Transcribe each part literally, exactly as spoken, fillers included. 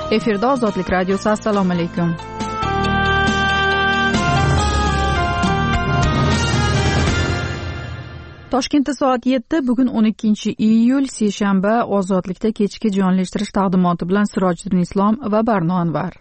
Efirda Ozodlik radiosi. Assalomu alaykum. Toshkentda soat yetti, bugun o'n ikkinchi iyul, seshanba. Ozodlikda kechki jonli eshittirish taqdimoti bilan Sirojiddin Islom va Barno Anvar.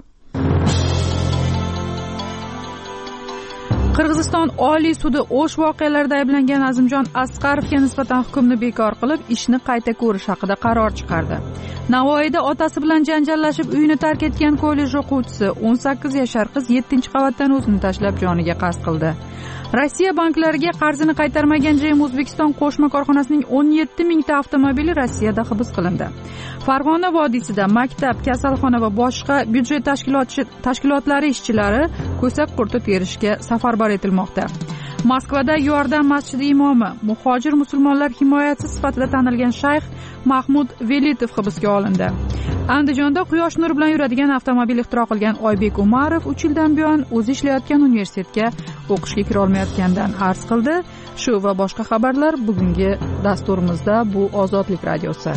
Qirg'iziston Oliy sudi O'sh voqealarida ayblangan Azimjon Asqarovga nisbatan hukmni bekor qilib, ishni qayta ko'rish haqida qaror chiqardi. Navoiyda otasi bilan janjallashib uyini tark etgan kollej o'quvchisi o'n sakkiz yashar qiz yettinchi qavatdan o'zini tashlab joniga qasd qildi. Rossiya banklariga qarzini qaytarmagan J E M O'zbekiston qo'shma korxonasining o'n yetti mingta avtomobili Rossiyada hibs qilindi. Farg'ona vodiysida maktab, kasalxona va boshqa byudjet tashkilotlari ishchilari ko'sak qurti terishga safarbar etilmoqda. Moskvada Yordan masjidi imomi, muhojir musulmonlar himoyachisi sifatida tanilgan shayx Mahmud Velitov hibsga olindi. Andijonda quyosh nuri bilan yuradigan avtomobil ixtiro qilgan Oybek Umarov uch yildan buyon o'zi ishlayotgan universitetga o'qishga kira olmayotganidan arz qildi. Shu va boshqa xabarlar bugungi dasturimizda. Bu Ozodlik radiosi.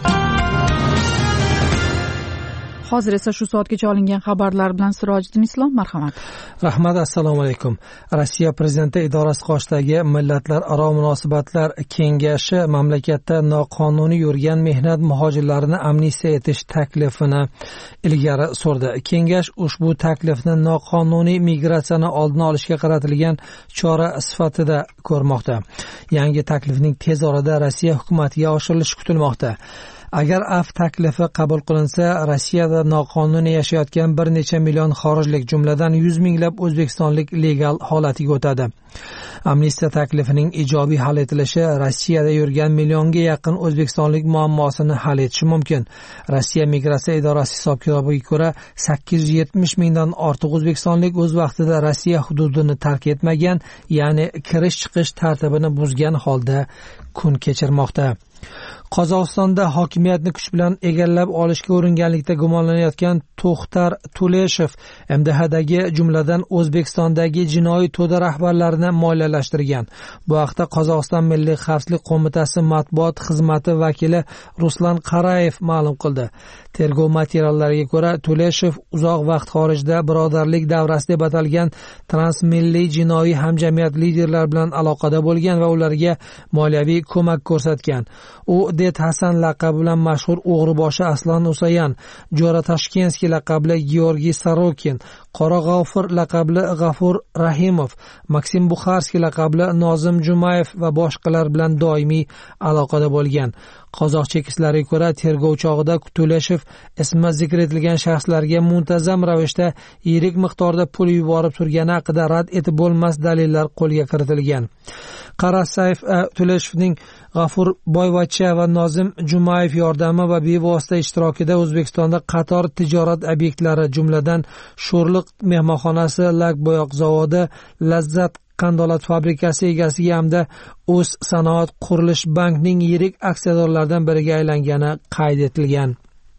Hozir esa shu soatgacha olingan xabarlar bilan Sirojiddin Islom, marhamat. Rahmat, assalomu alaykum. Rossiya prezidenti idorasi qoshidagi Millatlararo munosabatlar kengashi mamlakatda noqonuniy yurgan mehnat muhojirlarini amnistiya etish taklifini ilgari surdi. Kengash ushbu taklifni noqonuniy migratsiyani oldini olishga qaratilgan chora sifatida ko'rmoqda. Yangi taklifning tez orada Rossiya hukumatiga oshirilishi kutilmoqda. Agar af taklifi qabul qilinsa, Rossiyada noqonuniy yashayotgan bir necha million xorijlik, jumladan yuz minglab o'zbekistonlik legal holatiga o'tadi. Amnistiya taklifining ijobiy hal etilishi Rossiyada yurgan millionga yaqin o'zbekistonlik muammosini hal etishi mumkin. Rossiya migratsiya idorasi hisob-kitobiga ko'ra, sakkiz yuz yetmish mingdan ortiq o'zbekistonlik o'z vaqtida Rossiya hududini tark etmagan, ya'ni kirish-chiqish tartibini buzgan holda kun kechirmoqda. Qozog'istonda hokimiyatni kuch bilan egallab olishga uringanlikda gumonlanayotgan To'xtar Tuleshev M D H'dagi, jumladan O'zbekistondagi jinoiy to'da rahbarlarini moliyalashtirgan. Bu haqda Qozog'iston Milliy xavfsizlik qo'mitasi matbuot xizmati vakili Ruslan Qarayev ma'lum qildi. Tergov materiallariga ko'ra, Tuleshev uzoq vaqt xorijda birodarlik davrasi deb atalgan transmilliy jinoiy hamjamiyat liderlari bilan aloqada bo'lgan va ularga moliyaviy ko'mak ko'rsatgan. U Det Hasan laqabi bilan mashhur o'g'riboshi Aslan Usayan, Jo'ra Tashkenskiy laqabli Georgiy Sorokin, Qora G'ofur laqabli G'afur Rahimov, Maksim Bukharskiy laqabli Nozim Jumayev va boshqalar bilan doimiy aloqada bo'lgan. Qozoq chekislariga ko'ra, tergov chog'ida Tuleshev ismi zikr etilgan shaxslarga muntazam ravishda yirik miqdorda pul yuborib turgani haqida rad etib bo'lmas dalillar qo'lga kiritilgan. Qarasayev Tuleshevning G'afur Boyvacha va Nozim Jumayev yordami va bevosita ishtirokida O'zbekistonda qator tijorat obyektlari, jumladan Sho'rliq mehmonxonasi, lak bo'yoq zavodi, Lazzat qandolat fabrikasi egasiga hamda O'z sanoat qurilish bankning yirik aksiyadorlaridan biriga aylangani qayd etilgan.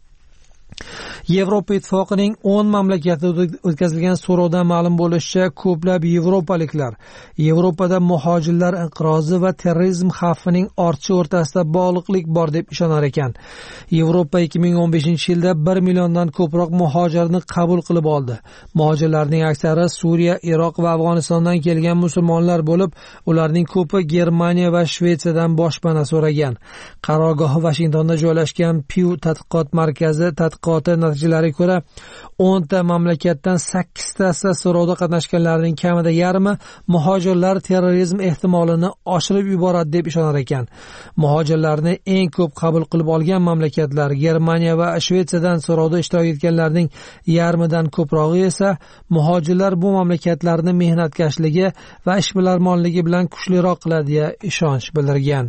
Yevropa Ittifoqining o'n mamlakatida o'tkazilgan so'rovdan ma'lum bo'lishicha, ko'plab yevropaliklar Yevropada muhojirlar inqirozi va terrorizm xavfining ortishi o'rtasida bog'liqlik bor deb ishonar ekan. Yevropa ikki ming o'n beshinchi yilda bir milliondan ko'proq muhojirni qabul qilib oldi. Muhojirlarning aksari Suriya, Iroq va Afg'onistondan kelgan musulmonlar bo'lib, ularning ko'pi Germaniya va Shvetsiyadan boshpana so'ragan. Qarorgohi Vashingtonda joylashgan Pew tadqiqot markazi tadqiqoti natijalariga ko'ra, o'nta mamlakatdan sakkiztasi so'rovda qatnashganlarning kamida yarmi muhojirlar terrorizm ehtimolini oshirib yuboradi deb ishonar ekan. Muhojirlarni eng ko'p qabul qilib olgan mamlakatlar Germaniya va Shvetsiyadan so'rovda ishtirok etganlarning yarmidan ko'prog'i esa muhojirlar bu mamlakatlarni mehnatkashligi va ishbilarmonligi bilan kuchliroq qiladi deya ishonch bildirgan.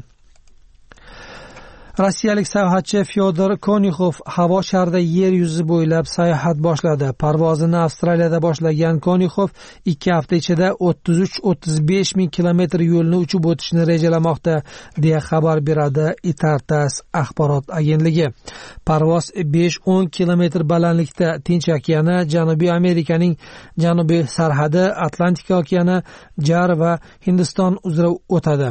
Rossiyalik sayohatchi Fyodor Konixov havo sharida yer yuzi bo'ylab sayohat boshladi. Parvozini Avstraliyada boshlagan Konixov ikki hafta ichida o'ttiz uch o'ttiz besh ming kilometr yo'lni uchib o'tishni rejalamoqda, deya xabar beradi Itartas axborot agentligi. Parvoz besh o'n kilometr balandlikda Tinch okeani, Janubiy Amerikaning janubiy sarhadi, Atlantika okeani, Jar va Hindiston uzra o'tadi.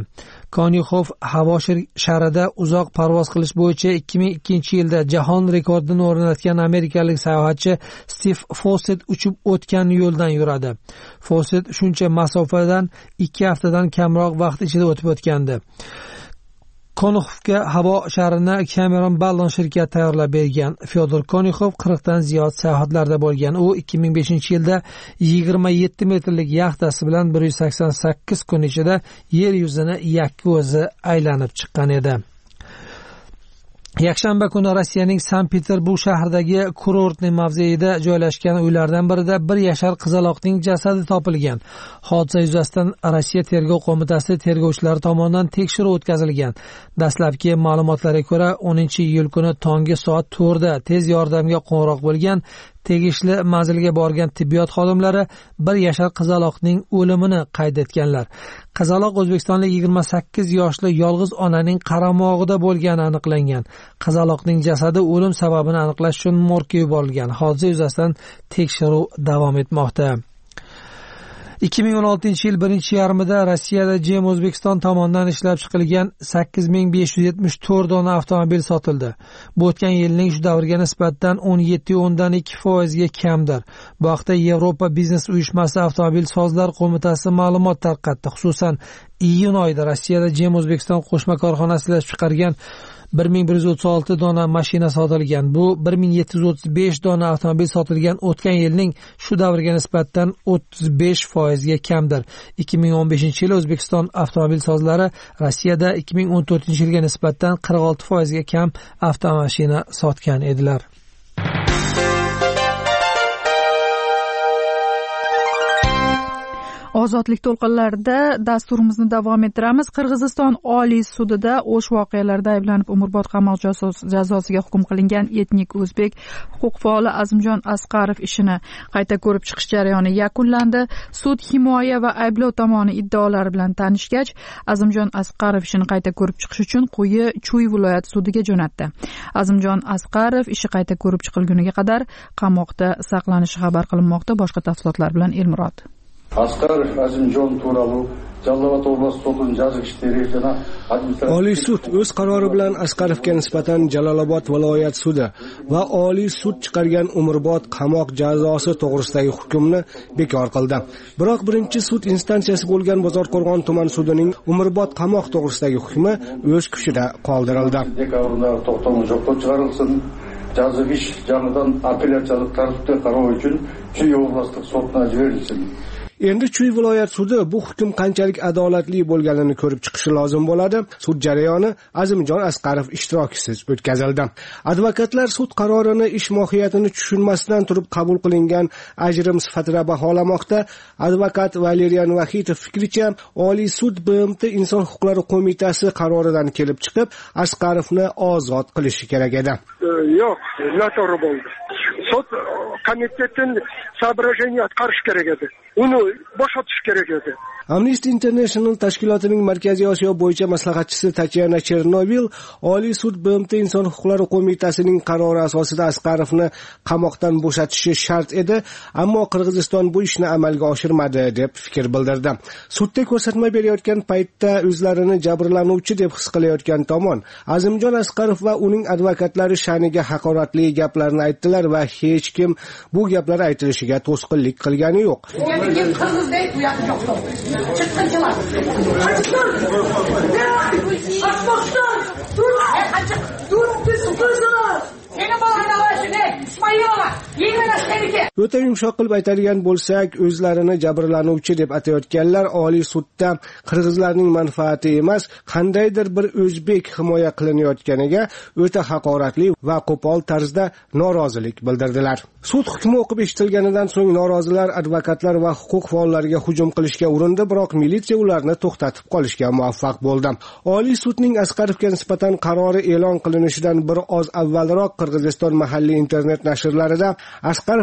Konixov havo sharida uzoq parvoz qilish bo'yicha ikki ming ikkinchi yilda jahon rekordini o'rnatgan amerikalik sayohatchi Stiv Fawcett uchib o'tgan yo'ldan yuradi. Fawcett shuncha masofadan ikki haftadan kamroq vaqt ichida o'tib o'tgandi. Konixovga havo sharini Cameron Ballon shirkati tayyorlab bergan. Fyodor Konixov qirqdan ziyod sayohatlarda bo'lgan. U ikki ming beshinchi yilda yigirma yetti metrlik yaxtasi bilan bir yuz sakson sakkiz kun ichida yer yuzini yakka o'zi aylanib chiqqan edi. Yakshanba kuni Rossiyaning Sankt-Peterburg shahridagi kurortning mavzeida joylashgan uylardan birida bir yashar qizaloqning jasadi topilgan. Hodisa yuzasidan Rossiya tergov qo'mitasi tergovchilari tomonidan tekshiruv o'tkazilgan. Dastlabki ma'lumotlarga ko'ra, o'ninchi iyul kuni tongi soat to'rtda tez yordamga qo'ng'iroq bo'lgan. Tegishli manzilga borgan tibbiyot xodimlari bir yashar qizaloqning o'limini qayd etganlar. Qizaloq o'zbekistonlik yigirma sakkiz yoshli yolg'iz onaning qaramog'ida bo'lgani aniqlangan. Qizaloqning jasadi o'lim sababini aniqlash uchun morgga yuborilgan. Hodisa yuzasidan tekshiruv davom etmoqda. ikki ming o'n oltinchi yil birinchi yarmida Rossiyada Jem O'zbekiston tomonidan ishlab chiqilgan sakkiz ming besh yuz yetmish to'rt dona avtomobil sotildi. Bu o'tgan yilning shu davrga nisbatan o'n yetti o'ndan ikki foizga kamdir. Bu haqda Yevropa biznes uyushmasi avtomobil sozlar qo'mitasi ma'lumot tarqatdi. Xususan, iyun oyida Rossiyada Jem O'zbekiston qo'shma korxonasi ishlab chiqargan bir ming bir yuz o'ttiz olti dona mashina sotilgan. Bu bir ming yetti yuz o'ttiz besh dona avtomobil sotilgan o'tgan yilning shu davrga nisbatan o'ttiz besh foizga kamdir. ikki ming o'n beshinchi yil O'zbekiston avtomobil sozlari Rossiyada ikki ming o'n to'rtinchi yilga nisbatan qirq olti foizga kam avtomashina sotgan edilar. Ozodlik to'lqinlarida dasturimizni davom ettiramiz. Qirg'iziston Oliy sudida o'sh voqealarida ayblanib umrbod qamoq jazosiga hukm qilingan etnik o'zbek huquq faoli Azimjon Asqarov ishini qayta ko'rib chiqish jarayoni yakunlandi. Sud himoya va ayblov tomoni iddaolari bilan tanishgach, Azimjon Asqarov ishini qayta ko'rib chiqish uchun Quyi Chuy viloyat sudiga jo'natdi. Azimjon Asqarov ishi qayta ko'rib chiqilguniga qadar qamoqda saqlanishi xabar qilinmoqda. Boshqa tafsilotlar bilan Elmurod. Asqarov Azimjon туралы Жалал-Абад областық сотының жазық іштері жана Oliy sud o'z qarori bilan Asqarovga nisbatan Jalolobod viloyat sudi va Oliy sud chiqargan umrbod qamoq jazosi to'g'risidagi hukmni bekor qildi. Biroq birinchi sud instansiyasi bo'lgan Bozorqo'rg'on tuman sudining umrbod qamoq to'g'risidagi hukmi o'z kuchida qoldirildi. Dekabrda to'xtami jo'qqa chiqarilsin. Жазық іш жаңадан апелляциялық тәртіпте қарау үшін Chuy областық сотына жіберілсін. Endi Chuy viloyat sudi bu hukm qanchalik adolatli bo'lganini ko'rib chiqishi lozim bo'ladi. Sud jarayoni Azimjon Asqarov ishtirokisiz o'tkazildi. Advokatlar sud qarorini ish mohiyatini tushunmasdan turib qabul qilingan ajrim sifatida baholamoqda. Advokat Valerian Vahitov fikricha, Oliy sud B M T Inson huquqlari qo'mitasi qaroridan kelib chiqib, Asqarovni ozod qilishi kerak edi. Yo'q, noto'g'ri bo'ldi. Sud komitetdan so'rashini atqarish kerak edi. Uni bo'shatish kerak edi. Amnesty International tashkilotining Markaziy Osiyo bo'yicha maslahatchisi Tatyana Chernovil Oliy sud B M T Inson huquqlari qo'mitasining qarori asosida Asqarovni qamoqdan bo'shatishi shart edi, ammo Qirg'iziston bu ishni amalga oshirmadi deb fikr bildirdi. Sudda ko'rsatma berayotgan paytda o'zlarini jabrlanuvchi deb his qilayotgan tomon Azimjon Asqarov va uning advokatlari sha'niga haqoratli gaplarni aytdilar va hech kim bu gaplar aytilishiga to'sqinlik qilgani yo'q. Qirg'izdek u yoqda yo'q. Chiqqinchilar. Qirg'iziston. Afg'oniston. Turkiya. Turkiya. Seni bolalarni Ismoilova, yengilashganiki. O'ta yumshoq qilib aytadigan bo'lsak, o'zlarini jabrlanuvchi deb atayotganlar Oliy sudda qirg'izlarning manfaati emas, qandaydir bir o'zbek himoya qilinayotganiga o'ta haqoratli va qo'pol tarzda norozilik bildirdilar. Sud hukmi o'qib eshitilganidan so'ng norozilar advokatlar va huquq faollariga hujum qilishga urindi, biroq militsiya ularni to'xtatib qolishga muvaffaq bo'ldi. Oliy sudning Asqarovga nisbatan qarori e'lon qilinishidan bir oz avvalroq Qirg'iziston mahalliy internet nashrlarida Asqarovni umr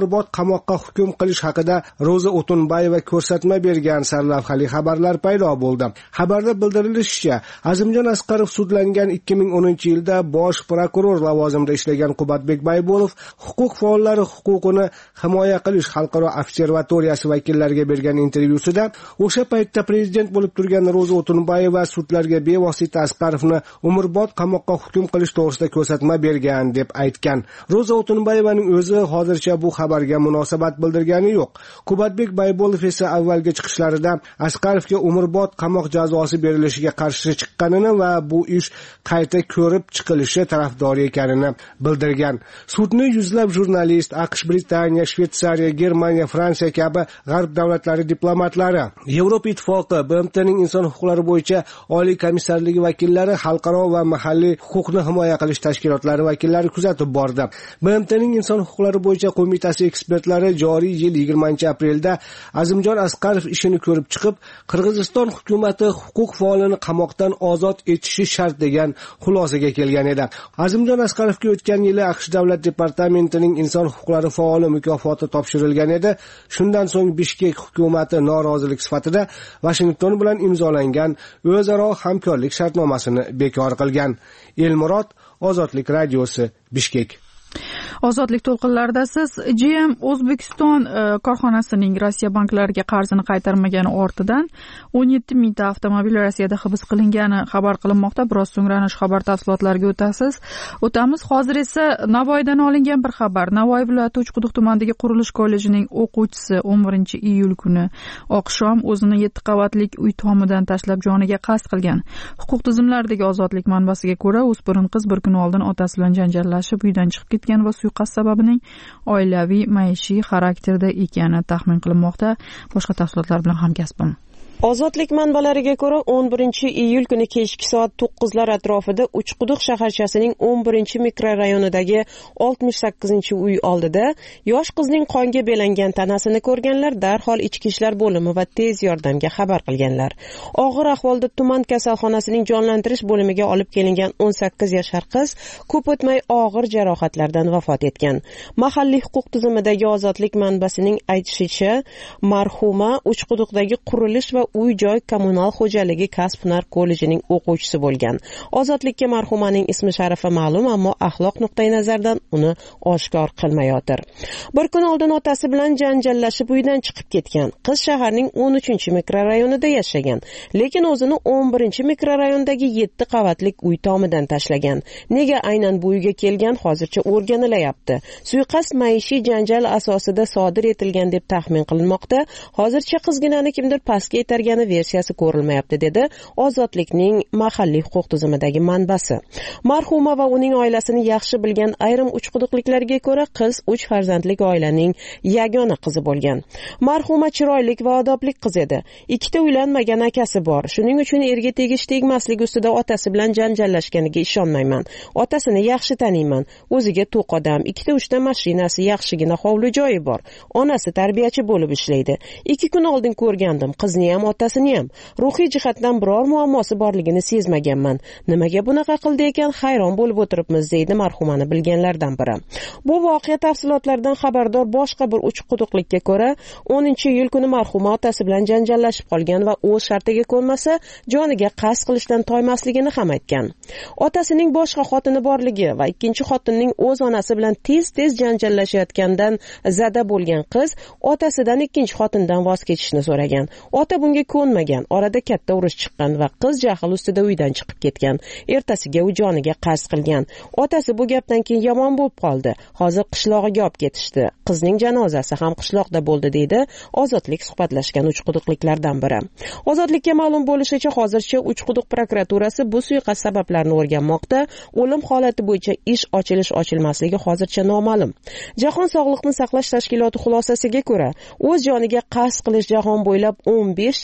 umrbod qamoqqa hukm qilish haqida Ro'za O'tunbayeva ko'rsatma bergan sarlavhali xabarlar paydo bo'ldi. Xabarda bildirilishicha, Azimjon Asqarov sudlangan ikki ming o'ninchi yilda bosh prokuror lavozimida ishlagan Qubadbek Baybolov huquq faollari huquqini himoya qilish xalqaro observatoriyasi vakillariga bergan intervyusida o'sha paytda prezident bo'lib turgan Ro'za O'tunbayeva sudlarga bevosita Asqarovni umrbod qamoqqa hukm qilish to'g'risida ko'rsatma bergan deb aytgan. Ro'za O'tunbayevaning o'zi hozircha bu xabarga munosabat bildirgani yo'q. Qubadbek Baybolov esa avvalgi chiqishlarida Asqarovga umrbod qamoq jazosi berilishiga qarshi chiqqanini va bu ish qayta ko'rib chiqilishi tarafdori ekanini bildirgan. Sudni yuzlab jurnalist, AQSh, Britaniya, Shveysariya, Germaniya, Fransiya kabi g'arb davlatlari diplomatlari, Yevropa Ittifoqi, B M Tning inson huquqlari bo'yicha Oliy komissarligi vakillari, xalqaro va mahalliy huquqni himoya qilish tashkilotlari vakillari kuzatib bordi. B M Tning inson huquqlari bo'yicha qo'mitasi ekspertlari joriy yil yigirmanchi aprelda Azimjon Asqarov ishini ko'rib chiqib, Qirg'iziston hukumatati huquq faolini qamoqdan ozod etishi shart degan xulosaga kelgan edi. Azimjon Asqarovga o'tgan yili AQSh davlat departamentining inson huquqlari faoli mukofoti topshirilgan edi. Shundan so'ng Bishkek hukumati norozilik sifatida Washington bilan imzolangan o'zaro hamkorlik shartnomasini bekor qilgan. Elmurod, Ozodlik radiosi, Bishkek. Ozodlik to'lqinlarida siz G M O'zbekiston korxonasining Rossiya banklariga qarzini qaytarmagani ortidan o'n yetti mingta avtomobil Rossiyada hibs qilingani xabar qilinmoqda. Biroz so'ngra ana shu xabar tafsilotlariga o'tasiz. O'tamiz. Hozir esa Navoiydan olingan bir xabar. Navoiy viloyati Uchquduq tumanidagi qurilish kollejining o'quvchisi o'n birinchi iyul kuni oqshom o'zini yetti qavatlik uy tomidan tashlab joniga qasd qilgan. Huquq tizimlaridagi ozodlik manbasiga ko'ra, o'spirin qiz bir kun oldin otasi bilan janjallashib uydan chiqib ketgan va suiqasd sababining oilaviy maishiy xarakterda ekani taxmin qilinmoqda. Boshqa tafsilotlar bilan hamkasbim. Ozodlik manbalariga ko'ra o'n birinchi iyul kuni kechki soat to'qqizlar atrofida Uchquduq shaharchasining o'n birinchi mikrorayonidagi oltmish sakkizinchi uy oldida yosh qizning qonga belangan tanasini ko'rganlar darhol ichki ishlar bo'limi va tez yordamga xabar qilganlar. Og'ir ahvolda tuman kasalxonasining jonlantirish bo'limiga olib kelingan o'n sakkiz yashar qiz ko'p o'tmay og'ir jarohatlardan vafot etgan. Mahalliy huquq tizimidagi ozodlik manbasining aytishicha, marhuma Uchquduqdagi qurilish va uy-joy kommunal xo'jaligi kasb-hunar kollejining o'quvchisi bo'lgan. Ozodlikka marhumaning ismi sharifi ma'lum, ammo axloq nuqtai nazardan uni oshkor qilmayotir. Bir kun oldin otasi bilan janjallashib uydan chiqib ketgan. Qiz shaharning o'n uchinchi mikrorayonida yashagan, lekin o'zini o'n birinchi mikrorayondagi yetti qavatlik uy tomidan tashlagan. Nega aynan bu uyga kelgan hozircha o'rganilayapti. Suiqasd maishiy janjal asosida sodir etilgan deb taxmin qilinmoqda. Hozircha qizginani kimdir pastga targani versiyasi ko'rilmayapti, dedi Ozodlikning mahalliy huquq tizimidagi manbasi. Marhuma va uning oilasini yaxshi bilgan ayrim uchquduqliklarga ko'ra, qiz uch farzandlik oilaning yagona qizi bo'lgan. Marhuma chiroyli va odobli qiz edi. Ikkita uylanmagan akasi bor. Shuning uchun erga tegish tegmaslik ustida otasi bilan janjallashganiga ishonmayman. Otasini yaxshi taniyman. O'ziga to'q odam, ikkita uchta mashinasi, yaxshigina hovli joyi bor. Onasi tarbiyachi bo'lib ishlaydi. ikki kun oldin ko'rgandim. Qizni ham otasini ham ruhiy jihatdan biror muammosi borligini sezmaganman. Nimaga bunaqa qildi ekan, hayron bo'lib o'tiribmiz, deydi marhumani bilganlardan biri. Bu voqea tafsilotlaridan xabardor boshqa bir uchquduqlikka ko'ra, o'ninchi iyul kuni marhuma otasi bilan janjallashib qolgan va o'z shartiga ko'nmasa joniga qasd qilishdan toymasligini ham aytgan. Otasining boshqa xotini borligi va ikkinchi xotinning o'z onasi bilan tez-tez janjallashayotgandan zada bo'lgan qiz otasidan ikkinchi xotindan voz kechishni so'ragan. Ota bunga ko'nmagan. Orada katta urush chiqqan va qiz jahl ustida uydan chiqib ketgan. Ertasiga u joniga qasd qilgan. Otasi bu gapdan keyin yomon bo'lib qoldi. Hozir qishlog'iga olib ketishdi. Qizning janozasi ham qishloqda bo'ldi, deydi Ozodlik suhbatlashgan uchquduqliklardan biri. Ozodlikka ma'lum bo'lishicha, hozircha Uchquduq prokuraturasi bu suiqasd sabablarini o'rganmoqda. O'lim holati bo'yicha ish ochilish ochilmasligi hozircha noma'lum. Jahon sog'liqni saqlash tashkiloti xulosasiga ko'ra, o'z joniga qasd qilish jahon bo'ylab o'n besh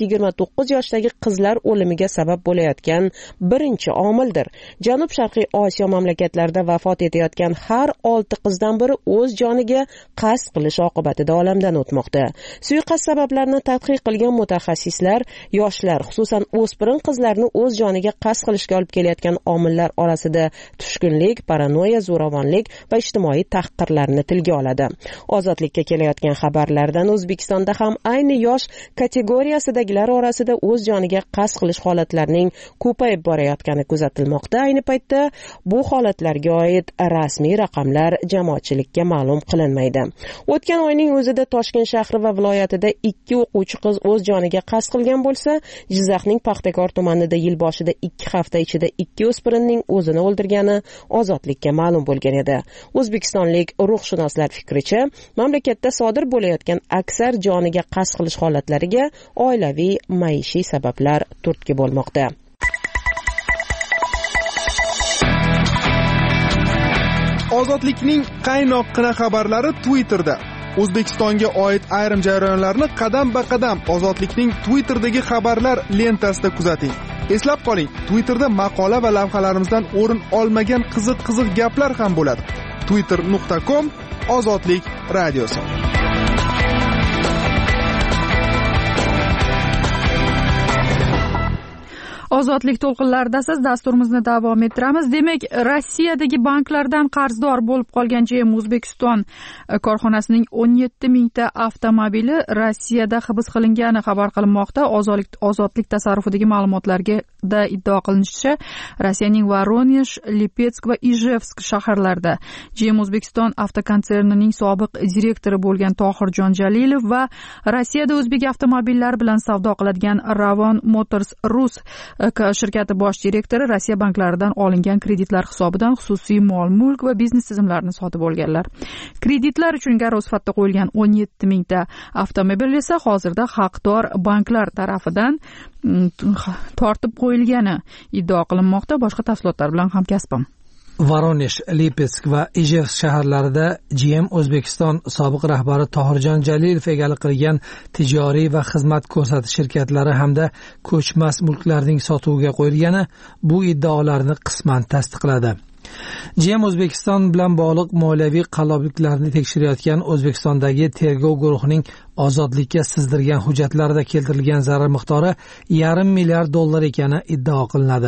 yigirma to'qqiz yoshdagi qizlar o'limiga sabab bo'layotgan birinchi omildir. Janub Sharqiy Osiyo mamlakatlarida vafot etayotgan har olti qizdan biri o'z joniga qasd qilish oqibatida olamdan o'tmoqda. Suiqasd sabablarini tadqiq qilgan mutaxassislar yoshlar, xususan o'spirin qizlarni o'z joniga qasd qilishga olib kelayotgan omillar orasida tushkunlik, paranoya, zo'ravonlik va ijtimoiy tahqirlarni tilga oladi. Ozodlikka kelayotgan xabarlardan O'zbekistonda ham ayni yosh kategoriyasidagilar orasida o'z joniga qasd qilish holatlarining ko'payib borayotgani kuzatilmoqda. Ayni paytda bu holatlarga oid rasmiy raqamlar jamoatchilikka ma'lum qilinmaydi. O'tgan oyning o'zida Toshkent shahri va viloyatida ikki o'quvchi qiz o'z joniga qasd qilgan bo'lsa, Jizzaxning Paxtakor tumanida yil boshida ikki hafta ichida ikki o'spirinning o'zini o'ldirgani Ozodlikka ma'lum bo'lgan edi. O'zbekistonlik ruhshunoslar fikricha, mamlakatda sodir bo'layotgan aksar joniga qasd qilish holatlariga oilaviy maishiy sabablar turtki bo'lmoqda. Ozodlikning qaynoqqina xabarlari Twitterda. O'zbekistonga oid ayrim jarayonlarni qadam-ba-qadam Ozodlikning Twitterdagi xabarlar lentasida kuzating. Eslab qoling, Twitterda maqola va lavhalarimizdan o'rin olmagan qiziq-qiziq gaplar ham bo'ladi. twitter nuqta com Ozodlik radiosi. Ozodlik to'lqinlarida siz dasturimizni davom ettiramiz. Demak, Rossiyadagi banklardan qarzdor bo'lib qolgan J M O'zbekiston korxonasining o'n yetti mingta avtomobili Rossiyada hibs qilingani xabar qilinmoqda. Ozodlik ozodlik tasarrufidagi ma'lumotlarga da iddia qilinishicha, Rossiyaning Voronezh, Lipetsk va Ijevsk shaharlarida J M O'zbekiston avtokonsernining sobiq direktori bo'lgan Tohirjon Jalilov va Rossiyada o'zbek avtomobillari bilan savdo qiladigan Ravon Motors Rus shirkati bosh direktori Rossiya banklaridan olingan kreditlar hisobidan xususiy mol-mulk va biznes tizimlarini sotib olganlar. Kreditlar uchun garov sifatida qo'yilgan o'n yetti mingta avtomobil esa hozirda haqdor banklar tarafidan tortib qo'yilgani iddio qilinmoqda. Boshqa tafsilotlar bilan hamkasbim Voronezh, Lipetsk va Ijevsk shaharlarida J M O'zbekiston sobiq rahbari Tohirjon Jalilov egalik qilgan tijoriy va xizmat ko'rsatish shirkatlari hamda ko'chmas mulklarning sotuviga qo'yilgani bu iddaolarni qisman tasdiqladi. J M O'zbekiston bilan bog'liq moliyaviy qallobliklarni tekshirayotgan O'zbekistondagi tergov guruhining ozodlikka sizdirgan hujjatlarida keltirilgan zarar miqdori yarim milliard dollar ekani iddao qilinadi.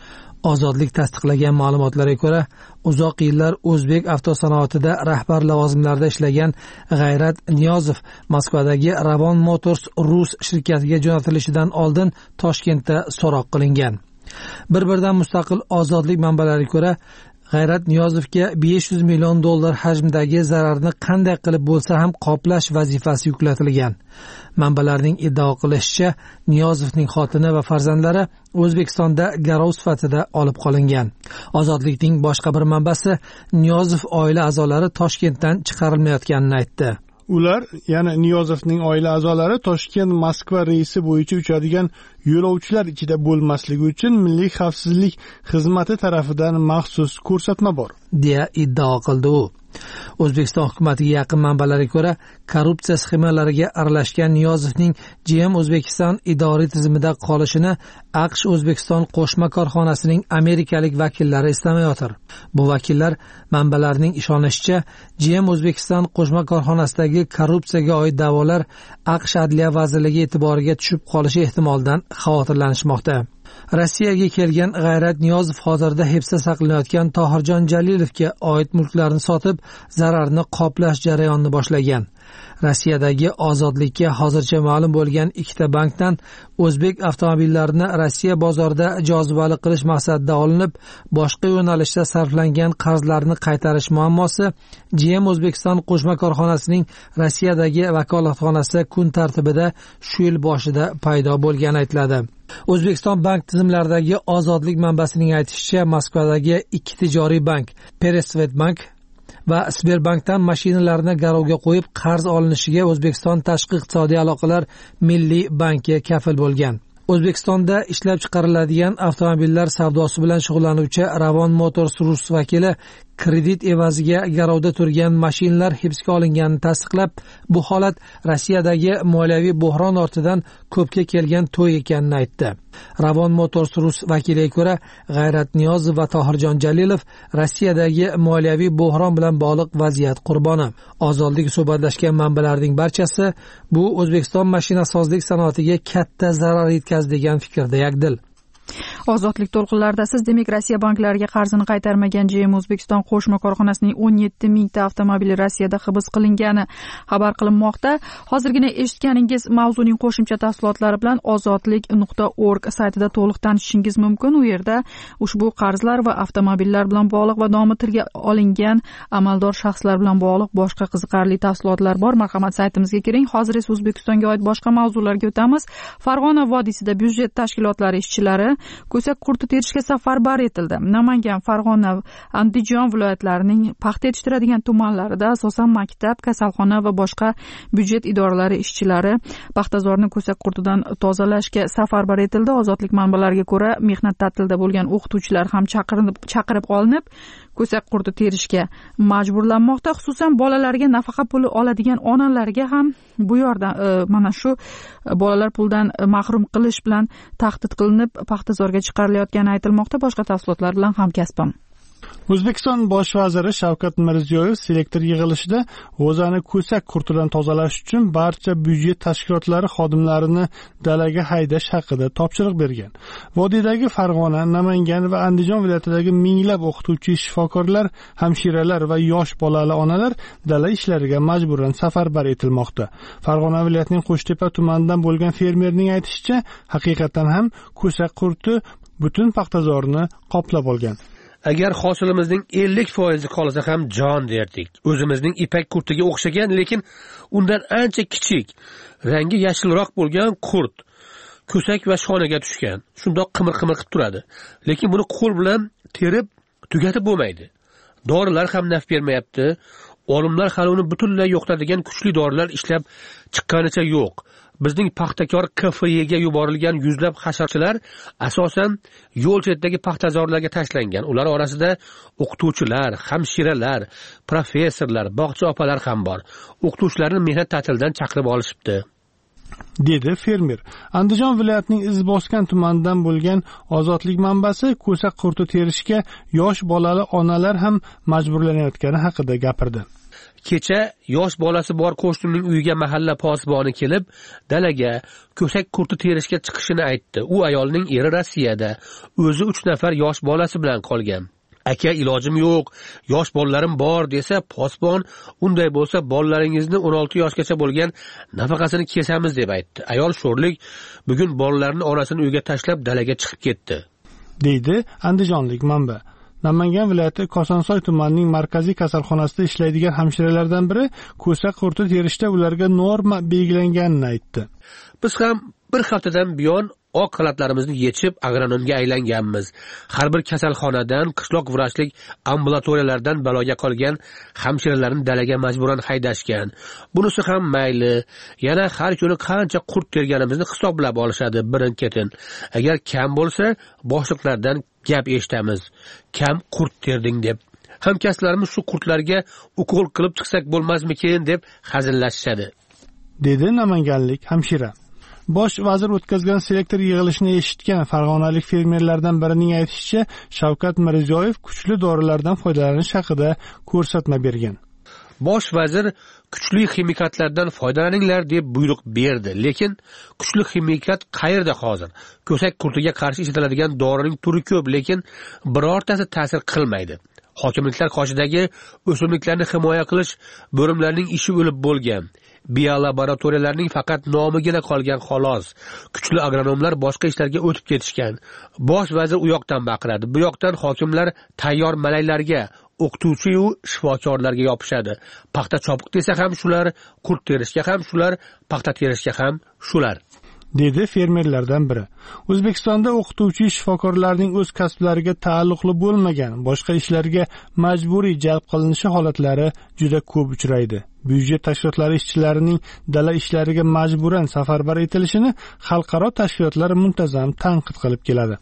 Ozodlik tasdiqlagan ma'lumotlarga ko'ra, uzoq yillar o'zbek avtosanoatida rahbar lavozimlarda ishlagan G'ayrat Niyozov Moskvadagi Ravon Motors Rus shirkatiga jo'natilishidan oldin Toshkentda so'roq qilingan. Bir-biridan mustaqil ozodlik manbalariga ko'ra, G'ayrat Niyozovga besh yuz million dollar hajmdagi zararni qanday qilib bo'lsa ham qoplash vazifasi yuklatilgan. Manbalarning iddao qilishicha, Niyozovning xotini va farzandlari O'zbekistonda garov sifatida olib qolingan. Ozodlikning boshqa bir manbasi Niyozov oila a'zolari Toshkentdan chiqarilmayotganini aytdi. Ular, ya'ni Niyozovning oila a'zolari Toshkent Moskva reysi bo'yicha uchadigan yo'lovchilar ichida bo'lmasligi uchun Milliy xavfsizlik xizmati tarafidan maxsus ko'rsatma bor, deya iddao qildi u. O'zbekiston hukumatiga yaqin manbalarga ko'ra, korrupsiya sxemalariga aralashgan Niyozovning J M O'zbekiston idoriy tizimida qolishini AQSh O'zbekiston qo'shma korxonasining amerikalik vakillari istamayotir. Bu vakillar manbalarning ishonishicha, J M O'zbekiston qo'shma korxonasidagi korrupsiyaga oid da'volar AQSh Adliya vazirligi e'tiboriga tushib qolishi ehtimolidan xavotirlanishmoqda. Rossiyaga kelgan G'ayrat Niyozov hozirda hibsda saqlanayotgan Tohirjon Jalilovga oid mulklarni sotib, zararni qoplash jarayonini boshlagan. Rossiyadagi ozodlikka hozircha ma'lum bo'lgan ikkita bankdan o'zbek avtomobillarini Rossiya bozorida jozibali qilish maqsadida olinib, boshqa yo'nalishda sarflangan qarzlarni qaytarish muammosi J M O'zbekiston qo'shma korxonasining Rossiyadagi vakolatxonasi kun tartibida shu yil boshida paydo bo'lgani aytiladi. O'zbekiston bank tizimlaridagi ozodlik manbasining aytishicha, Moskvadagi ikki tijoriy bank, Peresvetbank va Sberbankdan mashinalarni garovga qo'yib qarz olinishiga O'zbekiston Tashqi iqtisodiy aloqalar milliy banki kafil bo'lgan. O'zbekistonda ishlab chiqariladigan avtomobillar savdosi bilan shug'ullanuvchi Ravon Motors Rus vakili kredit evaziga garovda turgan mashinalar hibsga olinganini tasdiqlab, bu holat Rossiyadagi moliyaviy bo'hron ortidan ko'pga kelgan to'y ekanini aytdi. Ravon Motors Rus vakiliga ko'ra, G'ayrat Niyozov va Tohirjon Jalilov Rossiyadagi moliyaviy bo'hron bilan bog'liq vaziyat qurboni. Ozodlik suhbatlashgan manbalarning barchasi bu O'zbekiston mashinasozlik sanoatiga katta zarar yetkazdi degan fikrda yakdil. Ozodlik to'lqinlarida siz demak Rossiya banklariga qarzini qaytarmagan J M O'zbekiston qo'shma korxonasining o'n yetti mingta avtomobili Rossiyada hibs qilingani xabar qilinmoqda. Hozirgina eshitganingiz mavzuning qo'shimcha tafsilotlari bilan ozodlik nuqta org saytida to'liq tanishishingiz mumkin. U yerda ushbu qarzlar va avtomobillar bilan bog'liq va nomi tilga olingan amaldor shaxslar bilan bog'liq boshqa qiziqarli tafsilotlar bor. Marhamat, saytimizga kiring. Hozir esa O'zbekistonga oid boshqa mavzularga o'tamiz. Farg'ona vodiysida byudjet tashkilotlari ishchilari ko'sak qurti terishga safarbar etildi. Namangan, Farg'ona, Andijon viloyatlarining paxta yetishtiradigan tumanlarida asosan maktab, kasalxona va boshqa byudjet idoralari ishchilari paxtazorni ko'sak qurtidan tozalashga safarbar etildi. Ozodlik manbalariga ko'ra, mehnat ta'tilida bo'lgan o'qituvchilar ham chaqirib chaqirib olinib, ko'sak qurti terishga majburlanmoqda. Xususan bolalarga nafaqa puli oladigan onalarga ham bu yordam mana shu bolalar puldan mahrum qilish bilan tahdid qilinib paxtazorga chiqarilayotgani aytilmoqda. Boshqa tafsilotlar bilan hamkasbim. O'zbekiston bosh vaziri Shavkat Mirziyoyev selektor yig'ilishida G'o'zani ko'sak qurtidan tozalash uchun barcha byudjet tashkilotlari xodimlarini dalaga haydash haqida topshiriq bergan. Vodiydagi Farg'ona, Namangan va Andijon viloyatidagi minglab o'qituvchi, shifokorlar, hamshiralar va yosh bolali onalar dala ishlariga majburan safarbar etilmoqda. Farg'ona viloyatining Qo'shtepa tumanidan bo'lgan fermerning aytishicha, haqiqatan ham ko'sak qurti butun paxtazorni qoplab olgan. Agar hosilimizning ellik foizi qolsa ham jon derdik. O'zimizning ipak qurtiga o'xshagan, lekin undan ancha kichik, rangi yashilroq bo'lgan qurt ko'sak va shonaga tushgan. Shundoq qimir-qimir qilib turadi. Lekin buni qo'l bilan terib tugatib bo'lmaydi. Dorilar ham naf bermayapti. Olimlar hali uni butunlay yo'qotadigan kuchli dorilar ishlab chiqqanicha yo'q. Bizning paxtakor K F E'ga yuborilgan yuzlab hasharchilar asosan yo'l chetidagi paxtazorlarga tashlangan. Ular orasida o'qituvchilar, hamshiralar, professorlar, bog'cha opalar ham bor. O'qituvchilarni mehnat ta'tilidan chaqirib olishibdi, dedi fermer. Andijon viloyatining Izboskan tumanidan bo'lgan Ozodlik manbasi ko'sak qurti terishga yosh bolali onalar ham majburlanayotgani haqida gapirdi. Kecha yosh bolasi bor qo'shnining uyiga mahalla posboni kelib, dalaga ko'sak qurti terishga chiqishini aytdi. U ayolning eri Rossiyada, o'zi uch nafar yosh bolasi bilan qolgan. Aka, ilojim yo'q, yosh bolalarim bor desa, posbon unday bo'lsa bolalaringizni o'n olti yoshgacha bo'lgan nafaqasini kesamiz deb aytdi. Ayol sho'rlik bugun bolalarni onasini uyga tashlab dalaga chiqib ketdi, deydi andijonlik manba. Namangan viloyati Kosonsoy tumanining markaziy kasalxonasida ishlaydigan hamshiralardan biri ko'sak qurti terishda ularga norma belgilanganini aytdi. Biz ham bir haftadan buyon oq xalatlarimizni yechib agronomga aylanganmiz. Har bir kasalxonadan, qishloq vrachlik ambulatoriyalardan baloga qolgan hamshiralarni dalaga majburan haydashgan. Bunisi ham mayli. Yana har kuni qancha qurt terganimizni hisoblab olishadi birin-ketin. Agar kam bo'lsa, boshliqlardan gap eshitamiz. Kam qurt terding deb. Hamkasblarimiz shu qurtlarga ukol qilib chiqsak bo'lmasmikin deb hazillashadi, dedi namanganlik hamshira. Bosh vazir o'tkazgan selektor yig'ilishini eshitgan farg'onalik fermerlardan birining aytishicha, Shavkat Mirziyoyev kuchli dorilardan foydalanish haqida ko'rsatma bergan. Bosh vazir kuchli ximikatlardan foydalaninglar deb buyruq berdi, lekin kuchli ximikat qayerda hozir? Ko'sak qurtiga qarshi ishlatiladigan dorining turi ko'p, lekin birortasi ta'sir qilmaydi. Hokimliklar qoshidagi o'simliklarni himoya qilish bo'limlarining ishi o'lib bo'lgan. Biolaboratoriyalarning faqat nomigina qolgan xolos. Kuchli agronomlar boshqa ishlarga o'tib ketishgan. Bosh vazir u yoqdan baqiradi, bu yoqdan hokimlar tayyor malaylarga, o'qituvchi u shifokorlarga yopishadi. Paxta chopiq desa ham shular, qurt terishga ham shular, paxta terishga ham shular, dedi fermerlardan biri. O'zbekistonda o'qituvchi shifokorlarning o'z kasblariga taalluqli bo'lmagan boshqa ishlarga majburiy jalb qilinishi holatlari juda ko'p uchraydi. Byudjet tashkilotlari ishchilarining dala ishlariga majburan safarbar etilishini xalqaro tashkilotlar muntazam tanqid qilib keladi.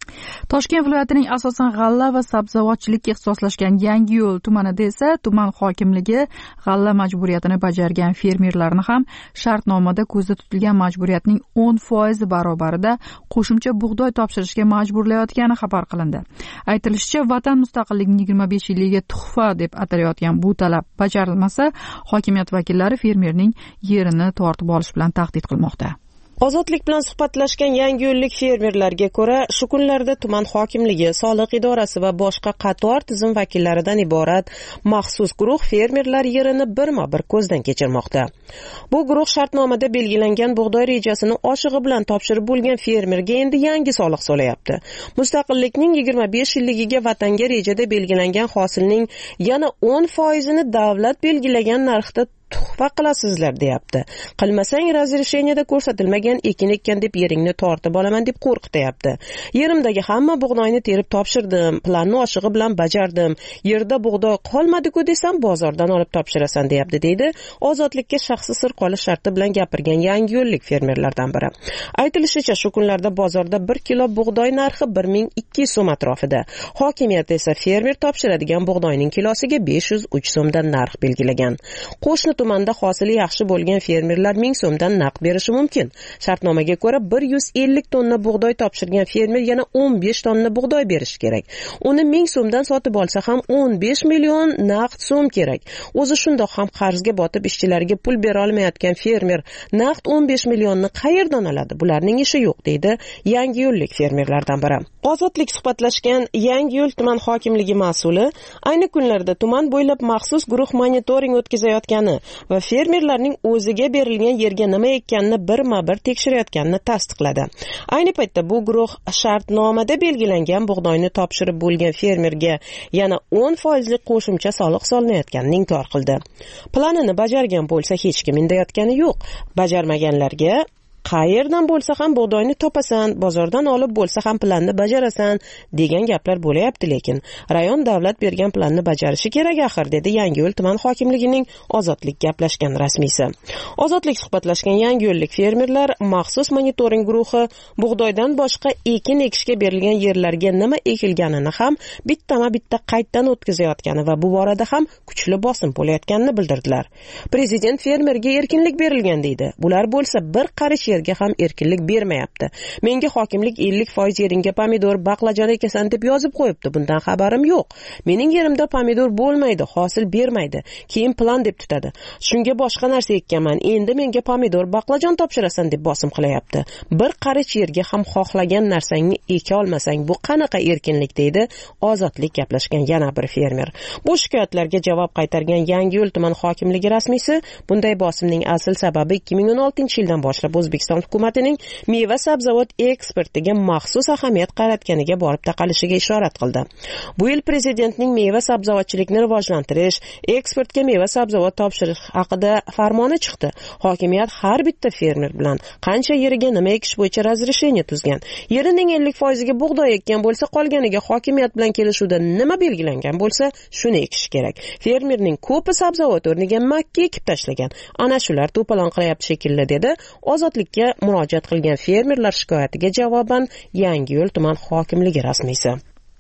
Toshkent viloyatining asosan g'alla va sabzavotchilikka ixtisoslashgan Yangiyo'l tumanida esa tuman hokimligi g'alla majburiyatini bajargan fermerlarni ham shartnomada ko'zda tutilgan majburiyatning o'n foizi barobarida qo'shimcha bug'doy topshirishga majburlayotgani xabar qilindi. Aytilishicha, Vatan mustaqilligining yigirma besh yilligiga tuhfa deb atalayotgan bu talab bajarilmasa, hokimiyat vakillari fermerning yerini tortib olish bilan tahdid qilmoqda. Ozodlik bilan suhbatlashgan yangiyo'llik fermerlarga ko'ra, shu kunlarda tuman hokimligi, soliq idorasi va boshqa qator tizim vakillaridan iborat maxsus guruh fermerlar yerini birma-bir ko'zdan kechirmoqda. Bu guruh shartnomada belgilangan bug'doy rejasini oshig'i bilan topshirib bo'lgan fermerga endi yangi soliq solayapti. Mustaqillikning yigirma besh yilligiga vatanga rejada belgilangan hosilning yana o'n foizini davlat belgilagan narxda tuhfa qilasizlar deyapti. Qilmasang razresheniyada ko'rsatilmagan ekin ekkan deb yeringni tortib olaman deb qo'rqityapti. Yerimdagi hamma bug'doyni terib topshirdim, planni oshig'i bilan bajardim. Yerda bug'doy qolmadi-ku desam, bozordan olib topshirasan deyapti, deydi Ozodlikka shaxsi sir qolish sharti bilan gapirgan yangiyo'llik fermerlardan biri. Aytilishicha, shu kunlarda bozorda bir kilo bug'doy narxi bir ming ikki yuz so'm atrofida. Hokimiyat esa fermer topshiradigan bug'doyning kilosiga besh yuz uch so'mdan narx belgilagan. Qo'shni tumanda hosili yaxshi bo'lgan fermerlar ming so'mdan naqd berishi mumkin. Shartnomaga ko'ra bir yuz ellik tonna bug'doy topshirgan fermer yana o'n besh tonna bug'doy berishi kerak. Uni ming so'mdan sotib olsa ham o'n besh million naqd so'm kerak. O'zi shundoq ham qarzga botib ishchilarga pul bera olmayotgan fermer naqd o'n besh millionni qayerdan oladi? Bularning ishi yo'q, deydi yangiyo'llik fermerlardan biri. Ozodlik suhbatlashgan Yangiyo'l tuman hokimligi mas'uli ayni kunlarda tuman bo'ylab maxsus guruh monitoring o'tkazayotgani va fermerlarning o'ziga berilgan yerga nima ekkanini birma-bir tekshirayotganini tasdiqladi. Ayni paytda bu guruh shartnomada belgilangan bug'doyni topshirib bo'lgan fermerga yana o'n foizli qo'shimcha soliq solinayotganini inkor qildi. Planini bajargan bo'lsa hech kim indayotgani yo'q. Bajarmaganlarga qayerdan bo'lsa ham bug'doyni topasan, bozordan olib bo'lsa ham planni bajarasan degan gaplar bo'layapti, lekin rayon davlat bergan planni bajarishi kerak axir, dedi Yangiyo'l tuman hokimligining Ozodlik gaplashgan rasmiysi. Ozodlik suhbatlashgan yangiyo'llik fermerlar maxsus monitoring guruhi bug'doydan boshqa ekin ekishga berilgan yerlarga nima ekilganini ham bittama-bitta qaytdan o'tkazayotgani va bu borada ham kuchli bosim bo'layotganini bildirdilar. Prezident fermerga erkinlik berilgan deydi. Bular bo'lsa bir qarich yerga ham erkinlik bermayapti. Menga hokimlik ellik foiz yeringga pomidor, baqlajon ekasan deb yozib qo'yibdi. Bundan xabarim yo'q. Mening yerimda pomidor bo'lmaydi, hosil bermaydi. Keyin plan deb tutadi. Shunga boshqa narsa ekkanman. Endi menga pomidor, baqlajon topshirasan deb bosim qilyapti. Bir qarich yerga ham xohlagan narsangni eka olmasang, bu qanaqa erkinlik, deydi Ozodlik gaplashgan yana bir fermer. Bu shikoyatlarga javob qaytargan Yangiyo'l tuman hokimligi rasmiysi bunday bosimning asl sababi ikki ming o'n oltinchi yildan boshlab O'zbekiston hukumatining meva sabzavot eksportiga maxsus ahamiyat qaratganiga borib taqalishiga ishorat qildi. Bu yil prezidentning meva sabzavotchilikni rivojlantirish, eksportga meva sabzavot topshirish haqida farmoni chiqdi. Hokimiyat har bitta fermer bilan qancha yeriga nima ekish bo'yicha razresheniya tuzgan. Yerining ellik foiziga bug'doy ekkan bo'lsa, qolganiga hokimiyat bilan kelishuvda nima belgilangan bo'lsa, shuni ekish kerak. Fermerning ko'pi sabzavot o'rniga makka ekib tashlagan. Ana shular to'polon qilyapti shekilli, dedi Ozodlikka murojaat qilgan fermerlar shikoyatiga javoban Yangiyo'l tuman hokimligi rasmiysi.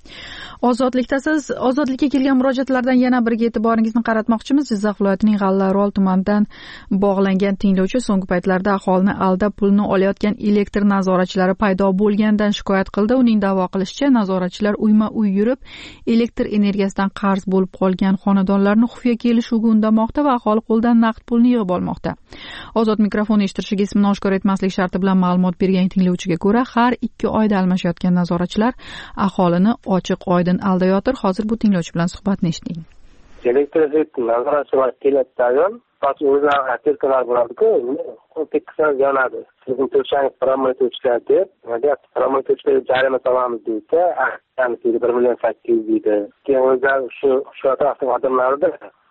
Ozodlikda siz ozodlikka kelgan murojaatlardan yana biriga e'tiboringizni qaratmoqchimiz. Jizzax viloyatining G'allaorol tumanidan bog'langan tinglovchi so'nggi paytlarda aholini aldab pulni olayotgan elektr nazoratchilari paydo bo'lgandan shikoyat qildi. Uning da'vo qilishicha, nazoratchilar uyma-uy yurib, elektr energiyasidan qarz bo'lib qolgan xonadonlarni xufiya kelishuvga undamoqda va aholi qo'ldan naqd pulni yig'ib olmoqda. Ozod mikrofon eshittirishiga ismini oshkor etmaslik sharti bilan ma'lumot bergan tinglovchiga ko'ra, har ikki oyda almashayotgan nazoratchilar aholini ochiq oydin aldayotir. Hozir bu tinglovchi bilan suhbatni eshiting. Elektr nazoratchilar kelayotgan, faqat o'zlari atirkalar bo'ladi-ku, tekislar yonadi. Sizning to'shangiz promoy to'chlar deb, agar promoy to'chlar jarima solamiz deydi, ya'ni bir million sakkiz yuz deydi. Keyin o'zlari shu shu atrofdagi odamlarni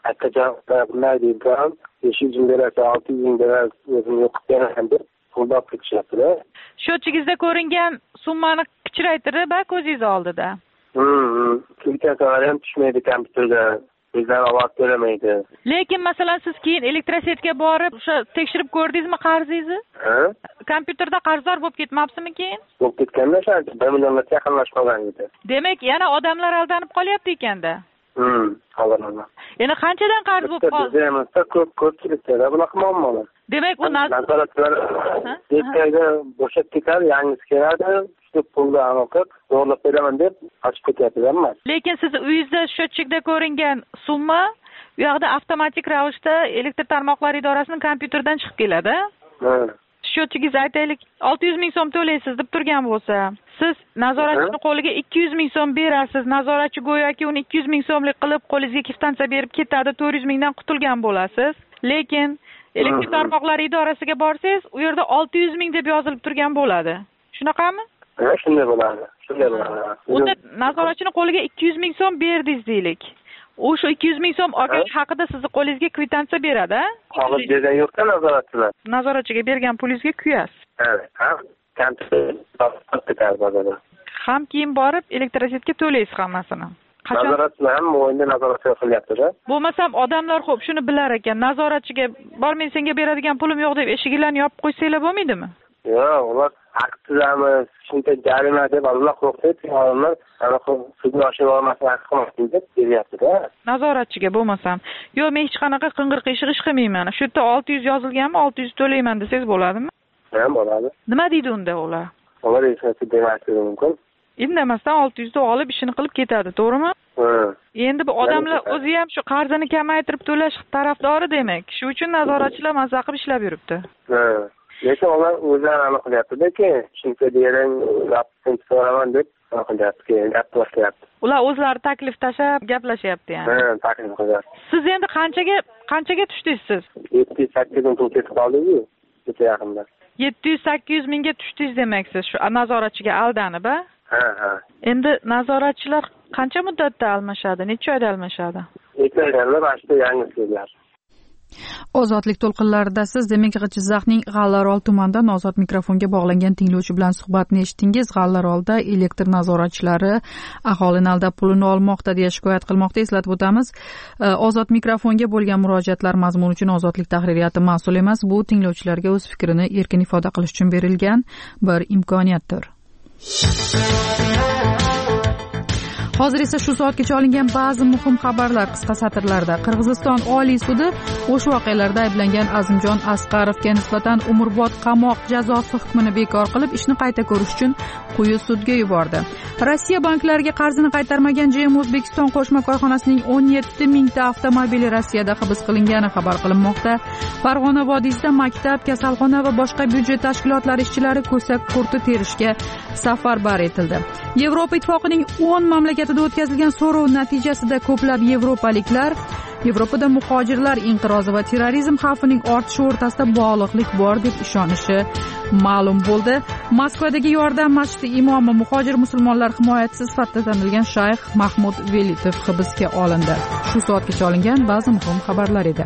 aytgan bunday deydigan, besh yuz ming berasa, olti yuz ming berasa, o'zini yo'qib beraman deb qo'llab ketishyapti. Sho'chigizda ko'ringan summani kichraytirib, ko'zingiz oldida. Hmm, kompyuterlar ham tushmaydi kompyuterga. o'zlari olib beramaydi. Lekin masalan siz keyin elektrosetga borib o'sha tekshirib ko'rdingizmi qarzingizni? Ha? Kompyuterda qarzdor bo'lib ketmabsizmi keyin? Bo'lib ketganda o'sha bir millionga yaqinlashib qolgan edi. Demak, yana odamlar aldanib qolyapti ekanda. Hmm, aldanadi. Yana qanchadan qarz bo'lib qoldi? Bizda ko'p ko'pchilikda bunaqa muammolar. Demak, u nazoratchilar ertaga bo'shab ketadi, yangisi keladi, shu pulni aniqib, to'g'rilab beraman deb ochib ketyapti emas. Lekin siz uyingizda счетчикda ko'ringan summa u yoqda avtomatik ravishda elektr tarmoqlari idorasining kompyuteridan chiqib keladi. Ha. Счетчиgingiz aytaylik olti yuz ming so'm to'laysiz deb turgan bo'lsa, siz nazoratchining qo'liga ikki yuz ming so'm berasiz. Nazoratchi go'yoki uni ikki yuz ming so'mlik qilib qo'lingizga kvitansiya berib ketadi, to'rt yuz mingdan qutulgan bo'lasiz. Lekin elektr tarmoqlari idorasiga borsangiz, u yerda olti yuz ming deb yozilib turgan bo'ladi. Shunaqami? Ha, shunday bo'ladi. Shunday bo'ladi. Unda nazoratchining qo'liga ikki yuz ming so'm berdingiz deylik. U shu ikki yuz ming so'm olgan haqida sizni qo'lingizga kvitansiya beradi, a? Qog'oz bergan yo'q-da nazoratchilar. Nazoratchiga bergan pulingizga kuyasiz. Ha, kompyuter ham keyin borib elektrosetga to'laysiz hammasini. Nazoratchilar ham o'yinda nazorat qilyapti-da. Bo'lmasam odamlar xo'p shuni bilar ekan, nazoratchiga "Bor, men senga beradigan pulim yo'q" deb eshiginglarni yopib qo'ysanglar bo'lmaydimi? Yo'q, ular haqsizamiz, shuncha jarima deb Alloh qo'rqitib, odamlar ana sudni oshirib olmasdan haqqi deb beryapti-da. Nazoratchiga bo'lmasam, "Yo'q, men hech qanaqa qing'ir-qishiq ish qilmayman. Shu yerda olti yuz yozilganmi, olti yuz to'layman" desangiz bo'ladimi? Ha, bo'ladi. Nima deydi unda ular? Ular hech narsa demasligi mumkin. Indamasdan olti yuz ni olib ishini qilib ketadi, to'g'rimi? Ha. Endi bu odamlar o'zi ham shu qarzini kamaytirib to'lash tarafdori demak. Shu uchun nazoratchilar mazza qilib ishlab yuribdi. Ha. Lekin ular o'zlari aniq qilyapti-ki, shuncha bering, gapni so'raman deb qilyapti, gaplashyapti. Ular o'zlari taklif tashlab gaplashyapti yani. Ha, taklif qilyapti. Siz endi qanchaga qanchaga tushdingiz siz? yetti yuz sakkiz ming ketib qoldi-ku, kecha yaqinda. yetti yuz sakkiz yuz mingga tushdingiz demaksiz shu nazoratchiga aldanib, a? Ha, ha. Endi nazoratchilar qancha muddatda almashadi? Necha oyda almashadi? ikki oyda boshqa yangi sizlar. Ozodlik to'lqinlarida siz demak Jizzaxning G'allarol tumanida ozod mikrofonga bog'langan tinglovchi bilan suhbatni eshitdingiz. G'allarolda elektr nazoratchilari aholini aldab pulini olmoqda deya shikoyat qilmoqda. Eslatib o'tamiz, ozod mikrofonga bo'lgan murojaatlar mazmuni uchun Ozodlik tahririyati mas'ul emas. Bu tinglovchilarga o'z fikrini erkin ifoda qilish uchun berilgan bir imkoniyatdir. Hozir esa shu soatgacha olingan ba'zi muhim xabarlar qisqa satrlarda. Qirg'iziston Oliy sudi o'sha voqealarda ayblangan Azimjon Asqarovga nisbatan umrbod qamoq jazosi hukmini bekor qilib, ishni qayta ko'rish uchun quyi sudga yubordi. Rossiya banklariga qarzini qaytarmagan J M O'zbekiston qo'shma korxonasining o'n yetti mingta avtomobili Rossiyada hibs qilingani xabar qilinmoqda. Farg'ona vodiysida maktab, kasalxona va boshqa byudjet tashkilotlari ishchilari ko'sak qurti terishga safarbar etildi. Yevropa Ittifoqining o'n mamlakatida o'tkazilgan so'rov natijasida ko'plab yevropaliklar Yevropada muhojirlar inqirozi va terrorizm xavfining ortishi o'rtasida bog'liqlik bor deb ishonishi ma'lum bo'ldi. Moskvadagi Yordam masjidi imomi muhojir musulmonlar himoyachisi sifatida tanilgan shayx Mahmud Velitov hibsga olindi. Shu soatgacha olingan ba'zi muhim xabarlar edi.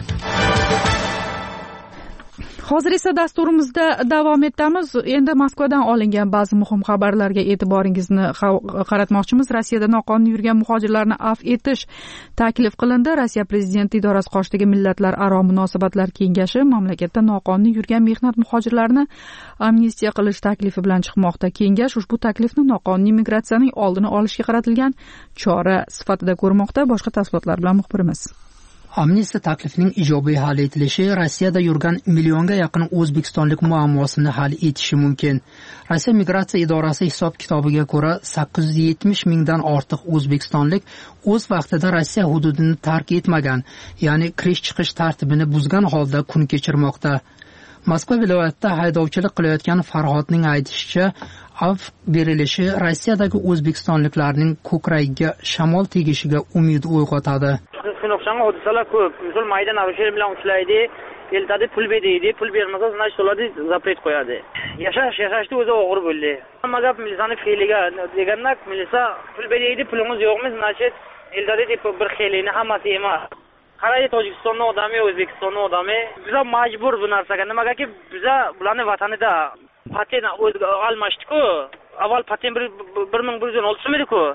Hozir esa dasturimizda davom etamiz. Endi Moskvadan olingan ba'zi muhim xabarlarga e'tiboringizni qaratmoqchimiz. Rossiyada noqonuniy yurgan muhojirlarni afv etish taklif qilindi. Rossiya prezidenti idorasi qoshidagi millatlararo munosabatlar kengashi mamlakatda noqonuniy yurgan mehnat muhojirlarini amnistiya qilish taklifi bilan chiqmoqda. Kengash ushbu taklifni noqonuniy migratsiyaning oldini olishga qaratilgan chora sifatida ko'rmoqda. Boshqa tafsilotlar bilan muxbirimiz. Amnistiya taklifining ijobiy hal etilishi Rossiyada yurgan millionga yaqin o'zbekistonlik muammosini hal etishi mumkin. Rossiya migratsiya idorasi hisob-kitobiga ko'ra sakkiz yuz yetmish mingdan ortiq o'zbekistonlik o'z vaqtida Rossiya hududini tark etmagan, ya'ni kirish-chiqish tartibini buzgan holda kun kechirmoqda. Moskva viloyatida haydovchilik qilayotgan Farhodning aytishicha, afv berilishi Rossiyadagi o'zbekistonliklarning ko'kragiga shamol tegishiga umid uyg'otadi. Shunga o'xshagan hodisalar ko'p. Misol mayda narusher bilan ushlaydi, eltadi pul berdi, pul bermasa значит ularni zapret qo'yadi. Yashash, yashashni o'zi og'ir bo'ldi. Hamma gap militsiyani fe'liga deganda militsiya pul berdi, pulimiz yo'qmi, значит eltadi deb bir xelini hammasi emas. Qaraydi Tojikistonning odami, O'zbekistonning odami, biz majbur bu narsaga. Nimagaki biz bularning vatanida patent almashdik-ku. Avval patent bir ming bir yuz o'n olti so'm edi-ku.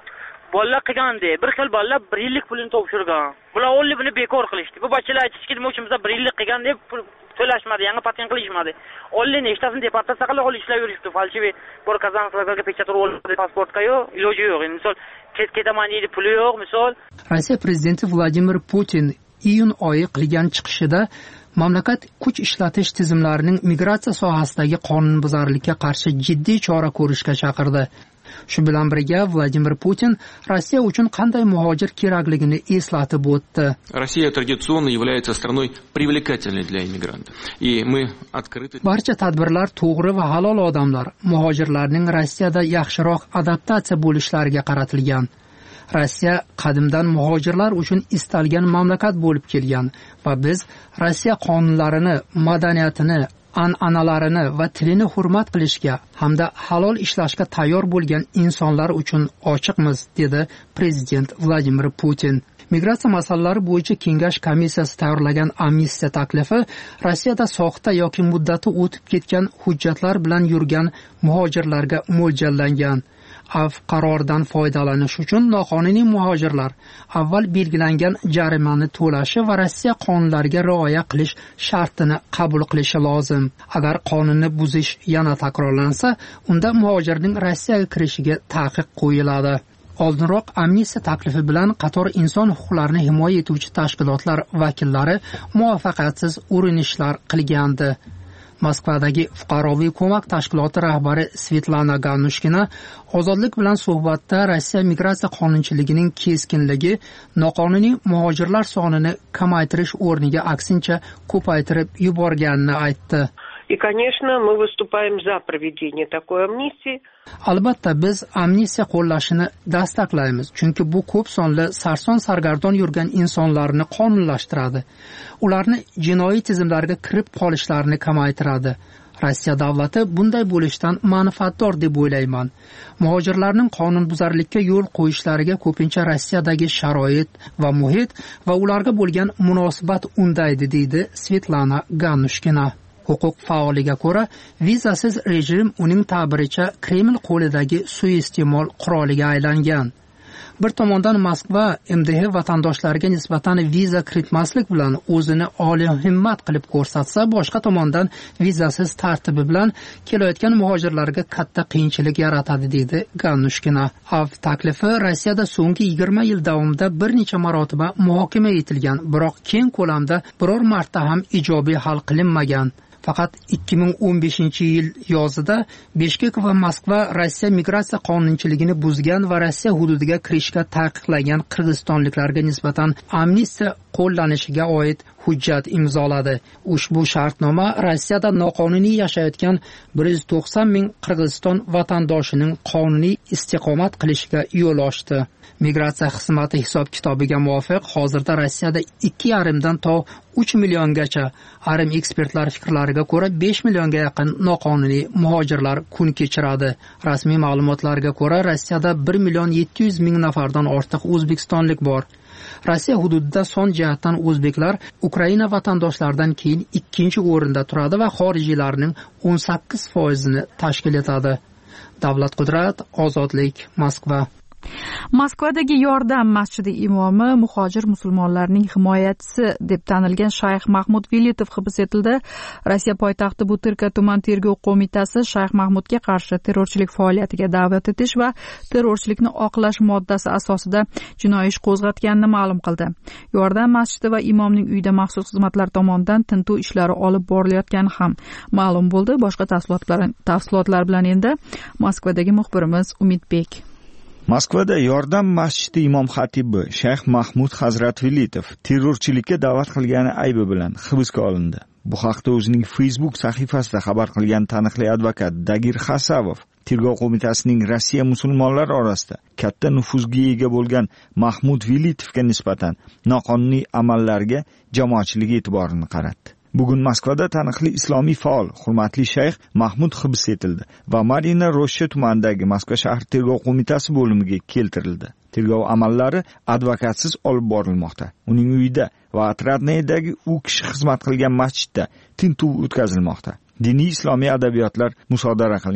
bolalar qilgandi. Bir xil bolalar bir yillik pulini topshirgan. Bular o'nli buni bekor qilishdi. Bu bachchalar aytishki, nima uchun biz bir yillik qilgan deb pul to'lashmadi, yangi patent qilishmadi. O'nli nechtasini deportatsiya qilib olib ishlab yurishdi. Falshiviy bir kazansklarga pechat urib pasportga yo'q, iloji yo'q. Misol ketaman deydi, puli yo'q, misol. Rossiya prezidenti Vladimir Putin iyun oyi qilgan chiqishida mamlakat kuch ishlatish tizimlarining migratsiya sohasidagi qonunbuzarlikka qarshi jiddiy chora ko'rishga chaqirdi. Shu bilan birga Vladimir Putin Rossiya uchun qanday muhojir kerakligini eslatib o'tdi. Rossiya традиционно является страной привлекательной для иммигрантов. И мы открыты. Barcha tadbirlar to'g'ri va halol odamlar, muhojirlarning Rossiyada yaxshiroq adaptatsiya bo'lishlariga qaratilgan. Rossiya qadimdan muhojirlar uchun istalgan mamlakat bo'lib kelgan va biz Rossiya qonunlarini, madaniyatini, an'analarini va tilini hurmat qilishga hamda halol ishlashga tayyor bo'lgan insonlar uchun ochiqmiz, dedi prezident Vladimir Putin. Migratsiya masalalari bo'yicha kengash komissiyasi tayyorlagan amnistiya taklifi Rossiyada soxta yoki muddati o'tib ketgan hujjatlar bilan yurgan muhojirlarga mo'ljallangan. Av qaroridan foydalanish uchun noqonuniy muhojirlar avval belgilangan jarimani to'lashi va Rossiya qonunlariga rioya qilish shartini qabul qilishi lozim. Agar qonunni buzish yana takrorlansa, unda muhojirning Rossiyaga kirishiga taqiq qo'yiladi. Oldinroq amnistiya taklifi bilan qator inson huquqlarini himoya etuvchi tashkilotlar vakillari muvaffaqiyatsiz urinishlar qilgandi. Moskvadagi fuqaroviy ko'mak tashkiloti rahbari Svetlana Ganushkina ozodlik bilan suhbatda Rossiya migratsiya qonunchiligining keskinligi noqonuniy muhojirlar sonini kamaytirish o'rniga aksincha ko'paytirib yuborganini aytdi. И, конечно, мы выступаем за проведение такой амнистии. Albatta biz amnistiya qo'llashini dastaklaymiz, chunki bu ko'p sonli sarson sargardon yurgan insonlarni qonunlashtiradi. Ularni jinoiy tizimlarga kirib qolishlarini kamaytiradi. Rossiya davlati bunday bo'lishdan manfaatdor deb o'ylayman. Muhojirlarning qonunbuzarlikka yo'l qo'yishlariga ko'pincha Rossiyadagi sharoit va muhit va ularga bo'lgan munosabat undaydi, deydi Svetlana Ganushkina. Huquq faoliga ko'ra, vizasiz rejim uning ta'biricha Kreml qo'lidagi suiiste'mol quroliga aylangan. Bir tomondan Moskva M D H vatandoshlariga nisbatan viza kiritmaslik bilan o'zini oliy himmat qilib ko'rsatsa, boshqa tomondan vizasiz tartibi bilan kelayotgan muhojirlarga katta qiyinchilik yaratadi, deydi Ganushkina. Av taklifi Rossiyada so'nggi yigirma yil davomida bir necha marotaba muhokama etilgan, biroq keng ko'lamda biror marta ham ijobiy hal qilinmagan. Faqat ikki ming o'n beshinchi yil yozida Bishkek va Moskva Rossiya migratsiya qonunchiligini buzgan va Rossiya hududiga kirishga taqiqlagan qirg'izistonliklarga nisbatan amnistiya qo'llanishiga oid hujjat imzoladi. Ushbu shartnoma Rossiyada noqonuniy yashayotgan bir yuz to'qson ming Qirg'iziston vatandoshining qonuniy istiqomat qilishiga yo'l ochdi. Migratsiya xizmati hisob-kitobiga muvofiq hozirda Rossiyada ikki yarim dan to uch milliongacha, ayrim ekspertlar fikrlariga ko'ra besh millionga yaqin noqonuniy muhojirlar kun kechiradi. Rasmiy ma'lumotlarga ko'ra Rossiyada bir million yetti yuz ming nafardan ortiq o'zbekistonlik bor. Rossiya hududida son jihatdan o'zbeklar Ukraina vatandoshlaridan keyin ikkinchi o'rinda turadi va xorijiylarning o'n sakkiz foizini tashkil etadi. Davlat Qudrat, Ozodlik, Moskva. Moskvadagi Yordam masjidi imomi muhojir musulmonlarning himoyachisi deb tanilgan Shayx Mahmud Vilitov hibs etildi. Rossiya poytaxti Butyrka tuman tergov qo'mitasi Shayx Mahmudga qarshi terrorchilik faoliyatiga da'vat etish va terrorchilikni oqlash moddasi asosida jinoiy ish qo'zg'atganini ma'lum qildi. Yordam masjidi va imomning uyida maxsus xizmatlar tomonidan tintuv ishlari olib borilayotgani ham ma'lum bo'ldi. Boshqa tafsilotlar tafsilotlar bilan endi Moskvadagi muxbirimiz Umidbek. Moskvada Yordam masjidi imom xatibi Shayx Mahmud Hazrat Vilitov terrorchilikka da'vat qilgani aybi bilan hibsga olindi. Bu haqda o'zining Facebook sahifasida xabar qilgan taniqli advokat Dagir Xasavov tergov qo'mitasining Rossiya musulmonlari orasida katta nufuzga ega bo'lgan Mahmud Vilitovga nisbatan noqonuniy amallarga jamoatchilik e'tiborini qaratdi. Bugun Moskvada taniqli islomiy faol hurmatli shayx Mahmud hibs etildi va Marina Roshcha tumanidagi Moskva shahar tergov qo'mitasi bo'limiga keltirildi. Tergov amallari advokatsiz olib borilmoqda. Uning uyida va Atradnedagi u kishi xizmat qilgan masjidda tintuv o'tkazilmoqda. Diniy islomiy adabiyotlar musodara qilingan.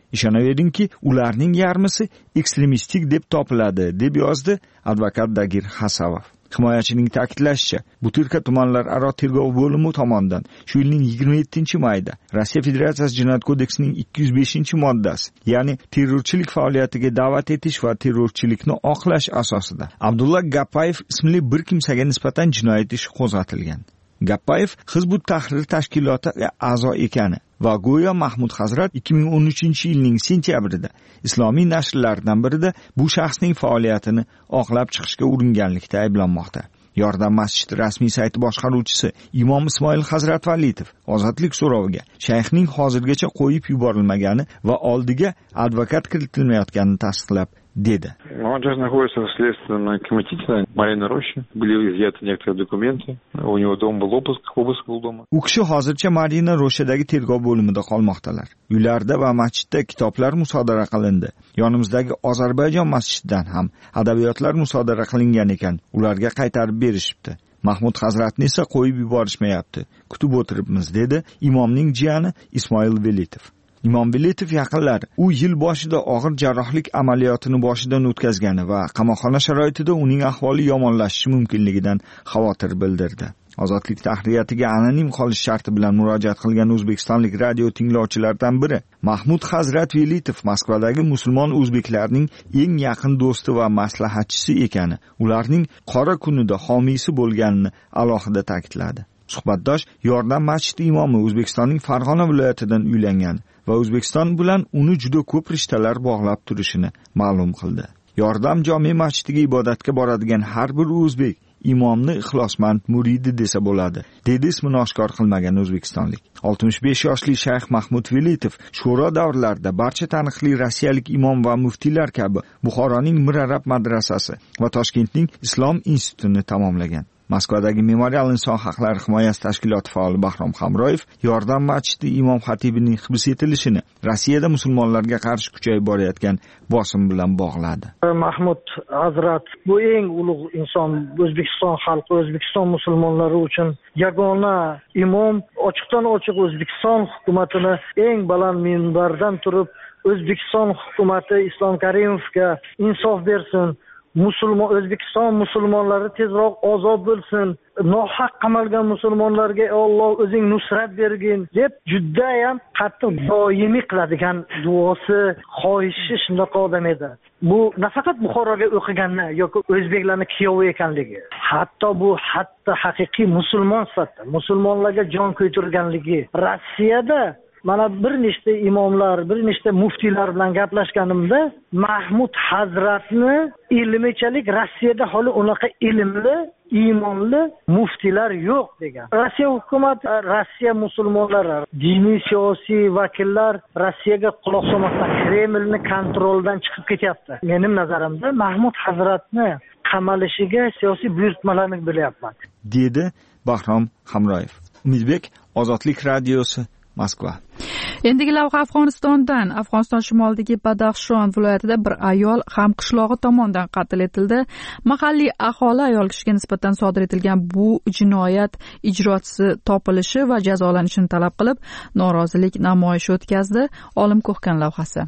Ishonaverdingki, ularning yarmisi ekstremistik deb topiladi, deb yozdi advokat Dagir Hasavov. Himoyachining ta'kidlashicha, Butyrka tumanlararo tergov bo'limi tomonidan shu yilning yigirma yettinchi mayida Rossiya Federatsiyasi Jinoyat kodeksining ikki yuz beshinchi moddasi, ya'ni terrorchilik faoliyatiga da'vat etish va terrorchilikni oqlash asosida Abdulla Gappayev ismli bir kimsaga nisbatan jinoyat ishi qo'zg'atilgan. Gappayev Hizbut Tahrir tashkilotiga a'zo ekani va go'yo Mahmud Hazrat ikki ming o'n uchinchi yilning sentyabrida islomiy nashrlardan birida bu shaxsning faoliyatini oqlab chiqishga uringanlikda ayblanmoqda. Yordam masjidi rasmiy sayti boshqaruvchisi Imom Ismoil Hazratvalitov ozodlik so'roviga shayxning hozirgacha qo'yib yuborilmagani va oldiga advokat kiritilmayotganini tasdiqlab dedi. Он сейчас находится в следственном комитете Марьиной Рощи. Были изъяты некоторые документы. У него дом был обыск, обыск был дома. U kishi hozircha Marina Roshadagi tergov bo'limida qolmoqdalar. Uylarda va masjidda kitoblar musodara qilindi. Yonimizdagi Ozarbayjon masjididan ham adabiyotlar musodara qilingan ekan. Ularga qaytarib berishibdi. Mahmud Hazratni esa qo'yib yuborishmayapti. Kutib o'tiribmiz, dedi imomning jiyani Ismoil Velitov. Imom Velitov yaqinlari u yil boshida og'ir jarrohlik amaliyotini boshidan o'tkazgani va qamoqxona sharoitida uning ahvoli yomonlashishi mumkinligidan xavotir bildirdi. Ozodlik tahriyatiga anonim qolish sharti bilan murojaat qilgan o'zbekistonlik radio tinglovchilardan biri Mahmud Hazratvelitov Moskvadagi musulmon o'zbeklarning eng yaqin do'sti va maslahatchisi ekani, ularning qora kunida homiysi bo'lganini alohida ta'kidladi. Suhbatdosh Yordam masjidi imomi O'zbekistonning Farg'ona viloyatidan uylangan va O'zbekiston bilan uni juda ko'p rishtalar bog'lab turishini ma'lum qildi. Yordam jome masjidiga ibodatga boradigan har bir o'zbek imomni ixlosmand muridi desa bo'ladi, dedi ismini oshkor qilmagan o'zbekistonlik. oltmish besh yoshli shayx Mahmud Velitov sho'ro davrlarida barcha taniqli rossiyalik imom va muftiylar kabi Buxoroning Mir Arab madrasasi va Toshkentning Islom institutini tamomlagan. Moskvadagi Memorial inson haqlari himoyasi tashkiloti faoli Bahrom Hamroyev Yordam masjidi imom xatibining hibs etilishini Rossiyada musulmonlarga qarshi kuchayib borayotgan bosim bilan bog'ladi. Mahmud Hazrat bu eng ulug' inson, O'zbekiston xalqi, O'zbekiston musulmonlari uchun yagona imom, ochiqdan ochiq O'zbekiston hukumatini eng baland minbardan turib O'zbekiston hukumati Islom Karimovga insof bersin. Musulmon O'zbekiston musulmonlari tezroq ozod bo'lsin. Nohaq qamalgan musulmonlarga Alloh o'zing nusrat bergin deb juda ham qattiq doimiy qiladigan duosi, xohishi shunaqa odam edi. Bu nafaqat Buxoroga o'qiganni yoki o'zbeklarning kuyovi ekanligi, hatto bu hatto haqiqiy musulmon sifatida musulmonlarga jon ko'ytirganligi. Rossiyada mana bir nechta imomlar, bir nechta muftiylar bilan gaplashganimda Mahmud Hazratni ilmichalik Rossiyada hali unaqa ilmli, iymonli muftiylar yo'q degan. Rossiya hukumati, Rossiya musulmonlari, diniy siyosiy vakillar Rossiyaga quloq solmasdan Kremlning kontroldan chiqib ketyapti. Mening nazarimda Mahmud Hazratni qamalishiga siyosiy buyurtmalarni bilyapman, dedi Bahrom Hamroyev. Umidbek, Ozodlik radiosi, Moskva. Endigi lavha Afg'onistondan. Afg'oniston shimolidagi Badaxshon viloyatida bir ayol hamqishlog'i tomonidan qatl etildi. Mahalliy aholi ayol kishiga nisbatan sodir etilgan bu jinoyat ijrochisi topilishi va jazolanishini talab qilib norozilik namoyishi o'tkazdi. Olim Ko'hkan lavhasi.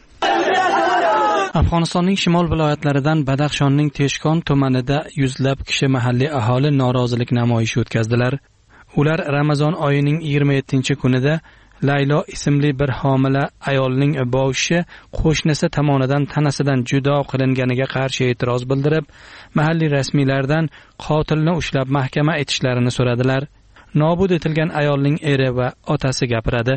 Afg'onistonning shimol viloyatlaridan Badaxshonning Teshkon tumanida yuzlab kishi mahalliy aholi norozilik namoyishi o'tkazdilar. Ular Ramazon oyining yigirma yettinchi kunida Laylo ismli bir homila ayolning boshi qo'shnisi tomonidan tanasidan judo qilinganiga qarshi e'tiroz bildirib, mahalliy rasmiylardan qotilni ushlab mahkama etishlarini so'radilar. Nobud etilgan ayolning eri va otasi gapiradi.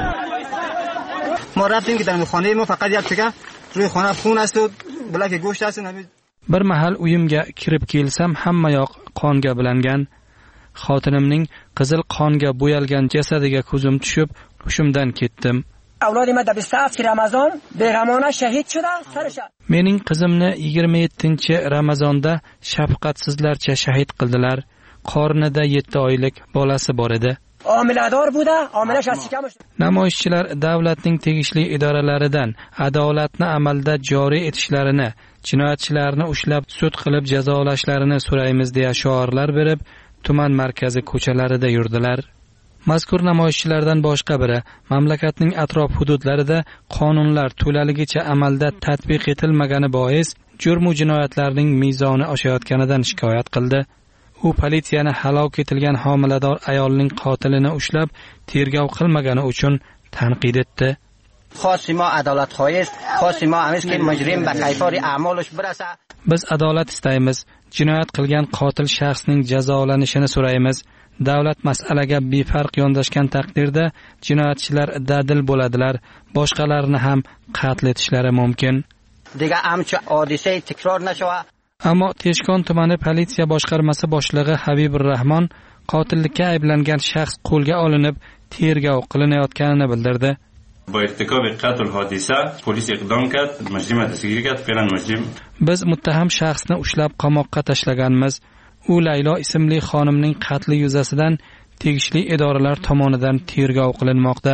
Bir mahal uyimga kirib kelsam, hamma yoq qonga bilangan. Xotinimning qizil qonga bo'yalgan jasadiga ko'zim tushib, hushimdan ketdim. Mening qizimni yigirma yettinchi Ramazonda shafqatsizlarcha shahid qildilar. Qornida yetti oylik bolasi bor edi. Namoyishchilar davlatning tegishli idoralaridan adolatni amalda joriy etishlarini, jinoyatchilarni ushlab sud qilib jazolashlarini so'raymiz deya shiorlar berib, tuman markazi ko'chalarida yurdilar. Mazkur namoyishchilardan boshqa biri mamlakatning atrof hududlarida qonunlar to'laligicha amalda tatbiq etilmagani bois jurm-u jinoyatlarning mezoni oshayotganidan shikoyat qildi. U politsiyani halok etilgan homilador ayolning qotilini ushlab tergov qilmagani uchun tanqid etdi. Biz adolat istaymiz. Jinoyat qilgan qotil shaxsning jazolanishini so'raymiz. Davlat masalaga befarq yondashgan taqdirda jinoyatchilar dadil bo'ladilar, boshqalarni ham qatl etishlari mumkin. Ammo Teshkon tumani politsiya boshqarmasi boshlig'i Habibur Rahmon qotillikka ayblangan shaxs qo'lga olinib, tergov qilinayotganini bildirdi. Biz muttaham shaxsni ushlab qamoqqa tashlaganmiz. U Laylo ismli xonimning qatli yuzasidan tegishli idoralar tomonidan tergov qilinmoqda.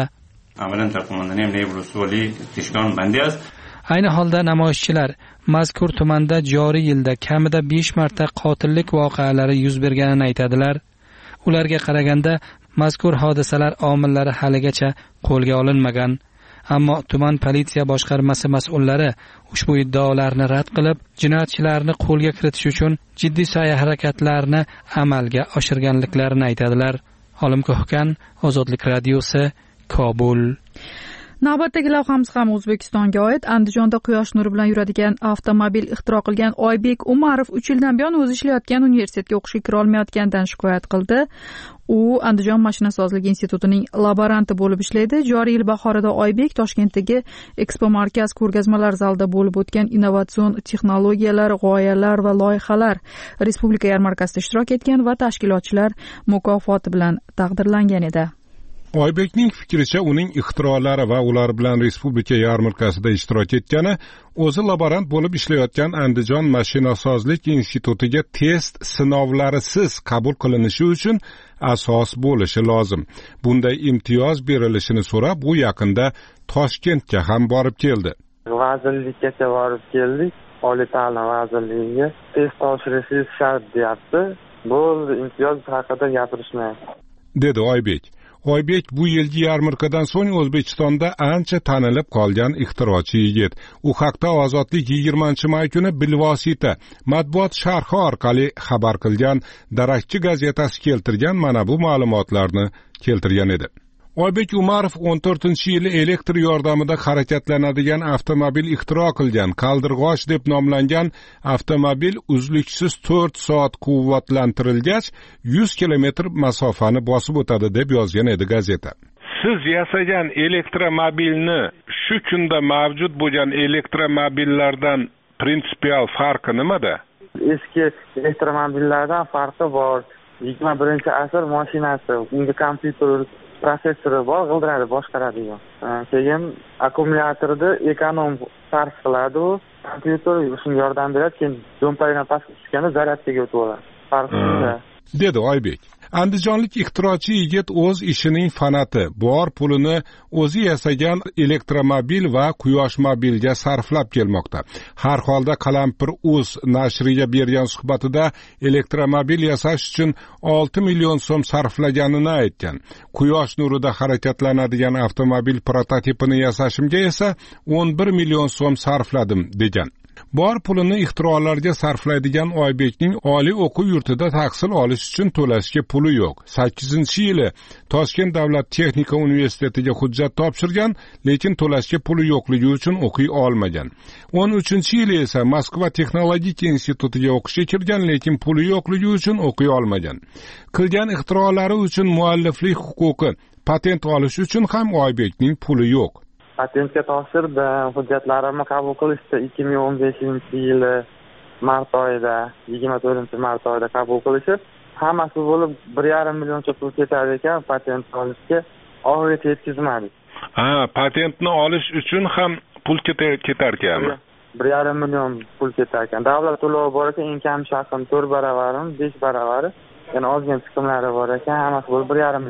Ayni holda namoyishchilar mazkur tumanda joriy yilda kamida besh marta qotillik voqealari yuz berganini aytadilar. Ularga qaraganda mazkur hodisalar omillari haligacha qo'lga olinmagan. Ammo tuman politsiya boshqarmasi mas'ullari ushbu iddaolarni rad qilib, jinoyatchilarni qo'lga kiritish uchun jiddiy sa'y-harakatlarni amalga oshirganliklarini aytadilar. Olim Ko'hkan, Ozodlik radiosi, Kobul. Navbatdagi lavhamiz ham O'zbekistonga oid. Andijonda quyosh nuri bilan yuradigan avtomobil ixtiro qilgan Oybek Umarov uch yildan buyon o'zi ishlayotgan universitetga o'qishga kira olmayotganidan shikoyat qildi. U Andijon mashinasozlik institutining laboranti bo'lib ishlaydi. Joriy yil bahorida Oybek Toshkentdagi Expo Markaz ko'rgazmalar zalida bo'lib o'tgan innovatsion texnologiyalar, g'oyalar va loyihalar respublika yarmarkasida ishtirok etgan va tashkilotchilar mukofoti bilan taqdirlangan edi. Oybekning fikricha, uning ixtirolari va ular bilan respublika yarmarkasida ishtirok etgani o'zi laborant bo'lib ishlayotgan Andijon mashinasozlik institutiga test sinovlarisiz qabul qilinishi uchun asos bo'lishi lozim. Bunday imtiyoz berilishini so'rab, u yaqinda Toshkentga ham borib keldi. Vazirlikkacha borib keldik. Oliy ta'lim vazirligiga test topshirishingiz shart deyapti. Bo'ldi, imtiyoz haqida gapirishmayapti, dedi Oybek. Oybek bu yilgi yarmarkadan so'ng O'zbekistonda ancha tanilib qolgan ixtirochi yigit. U haqda Ozodlik yigirmanchi may kuni bilvosita matbuot sharhi orqali xabar qilgan Darakchi gazetasi keltirgan mana bu ma'lumotlarni keltirgan edi. Oybek Umarov o'n to'rtinchi yili elektr yordamida harakatlanadigan avtomobil ixtiro qilgan. Qaldirg'och deb nomlangan avtomobil uzluksiz to'rt soat quvvatlantirilgach yuz kilometr masofani bosib o'tadi deb yozgan edi gazeta. Siz yasagan elektromobilni shu kunda mavjud bo'lgan elektromobillardan prinsipial farqi nimada? Eski elektromobillardan farqi bor. yigirma birinchi asr mashinasi, unga kompyuter prosessori bor, g'ildiradi, boshqaradigan. Keyin akkumulyatorda ekonom sarf qiladi, u kompyuter shunga yordam beradi, keyin do'mpaydan pastga tushganda zaryadkaga o'tib oladi. Farqi shunda, dedi Oybek. Andijonlik ixtirochi yigit o'z ishining fanati, bor pulini o'zi yasagan elektromobil va quyosh mobilga sarflab kelmoqda. Har holda Qalampir.uz nashriga bergan suhbatida elektromobil yasash uchun olti million so'm sarflaganini aytgan. Quyosh nurida harakatlanadigan avtomobil prototipini yasashimga esa o'n bir million so'm sarfladim degan. Bor pulini ixtirolarga sarflaydigan Oybekning oliy o'quv yurtida tahsil olish uchun to'lashga puli yo'q. sakkizinchi yili Toshkent davlat texnika universitetiga hujjat topshirgan, lekin to'lashga puli yo'qligi uchun o'qiy olmagan. o'n uchinchi yili esa Moskva texnologik institutiga o'qishga kirgan, lekin puli yo'qligi uchun o'qiy olmagan. Qilgan ixtirolari uchun mualliflik huquqi, patent olish uchun ham Oybekning puli yo'q. Patentga topshirdim, hujjatlarimni qabul qilishdi ikki ming o'n beshinchi yili mart oyida, yigirma to'rtinchi mart oyida qabul qilishib, hammasi bo'lib bir yarim millioncha pul ketar ekan patent olishga, oxirigacha yetkazmadik. Ha, patentni olish uchun ham pul ketar ekanmi? bir yarim million pul ketar ekan. Davlat to'lovi bor ekan, eng kam shaxsim to'rt baravarimi, besh baravari, yana ozgina chiqimlari bor ekan, hammasi bo'lib bir yarim million.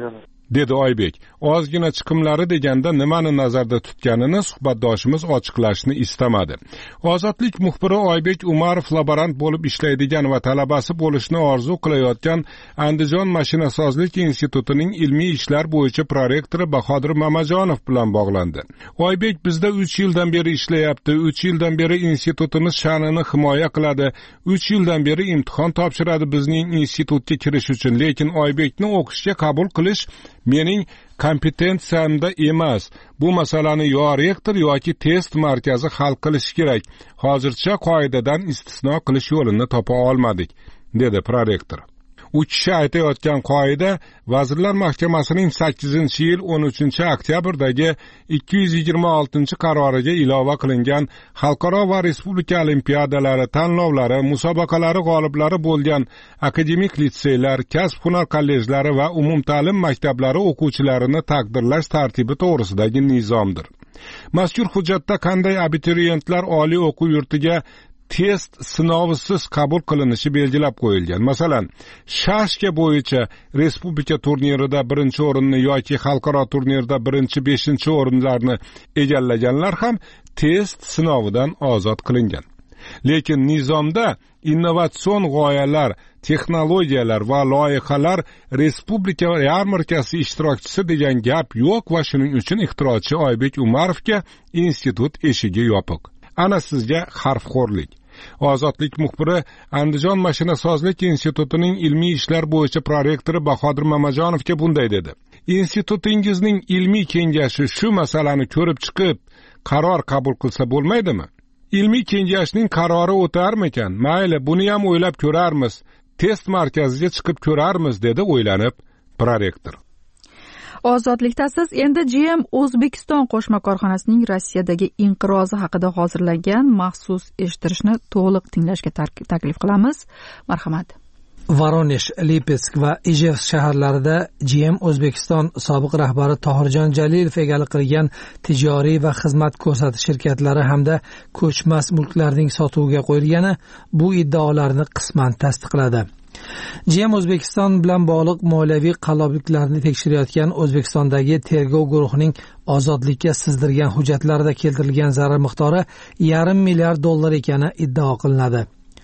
dedi Oybek. Ozgina chiqimlari deganda nimani nazarda tutganini suhbatdoshimiz ochiqlashni istamadi. Ozodlik muxbiri Oybek Umarov laborant bo'lib ishlaydigan va talabasi bo'lishni orzu qilayotgan Andijon mashinasozlik institutining ilmiy ishlar bo'yicha prorektori Bahodir Mamajonov bilan bog'landi. Oybek bizda uch yildan beri ishlayapti, uch yildan beri institutimiz sha'nini himoya qiladi, uch yildan beri imtihon topshiradi bizning institutga kirish uchun, lekin Oybekni o'qishga qabul qilish mening kompetensiyamda emas. Bu masalani yo rektor yoki test markazi hal qilishi kerak. Hozircha qoidadan istisno qilish yo'lini topa olmadik, dedi prorektor. U kishi aytayotgan qoida Vazirlar Mahkamasining sakkizinchi yil o'n uchinchi oktyabrdagi ikki yuz yigirma oltinchi qaroriga ilova qilingan xalqaro va respublika olimpiadalari, tanlovlari, musobaqalari g'oliblari bo'lgan akademik litseylar, kasb-hunar kollejlari va umumta'lim maktablari o'quvchilarini taqdirlash tartibi to'g'risidagi nizomdir. Mazkur hujjatda qanday abituriyentlar oliy o'quv yurtiga test sinovisiz qabul qilinishi belgilab qo'yilgan. Masalan, shashka bo'yicha respublika turnirida birinchi o'rinni yoki xalqaro turnirda birinchi beshinchi o'rinlarni egallaganlar ham test sinovidan ozod qilingan. Lekin nizomda innovatsion g'oyalar, texnologiyalar va loyihalar respublika yarmarkasi ishtirokchisi degan gap yo'q va shuning uchun ixtirochi Oybek Umarovga institut eshigi yopiq. Ana sizga harfxo'rlik. Ozodlik muxbiri Andijon mashinasozlik institutining ilmiy ishlar bo'yicha prorektori Bahodir Mamajonovga bunday dedi. Institutingizning ilmiy kengashi shu masalani ko'rib chiqib, qaror qabul qilsa bo'lmaydimi? Ilmiy kengashning qarori o'tarmikan? Mayli, buni ham o'ylab ko'rarmiz. Test markaziga chiqib ko'rarmiz, dedi o'ylanib prorektor. Ozodlikda siz endi G M O'zbekiston qo'shma korxonasining Rossiyadagi inqirozi haqida hozirlangan maxsus eshittirishni to'liq tinglashga taklif qilamiz. Marhamat. Voronesh, Lipetsk va Ijevsk shaharlarida G M O'zbekiston sobiq rahbari Tohirjon Jalilov egalik qilgan tijoriy va xizmat ko'rsatish shirkatlari hamda ko'chmas mulklarning sotuviga qo'yilgani bu iddaolarni qisman tasdiqladi. G M O'zbekiston bilan bog'liq moliyaviy qallobliklarni tekshirayotgan O'zbekistondagi tergov guruhining ozodlikka sizdirgan hujjatlarida keltirilgan zarar miqdori yarim milliard dollar ekani iddao qilinadi.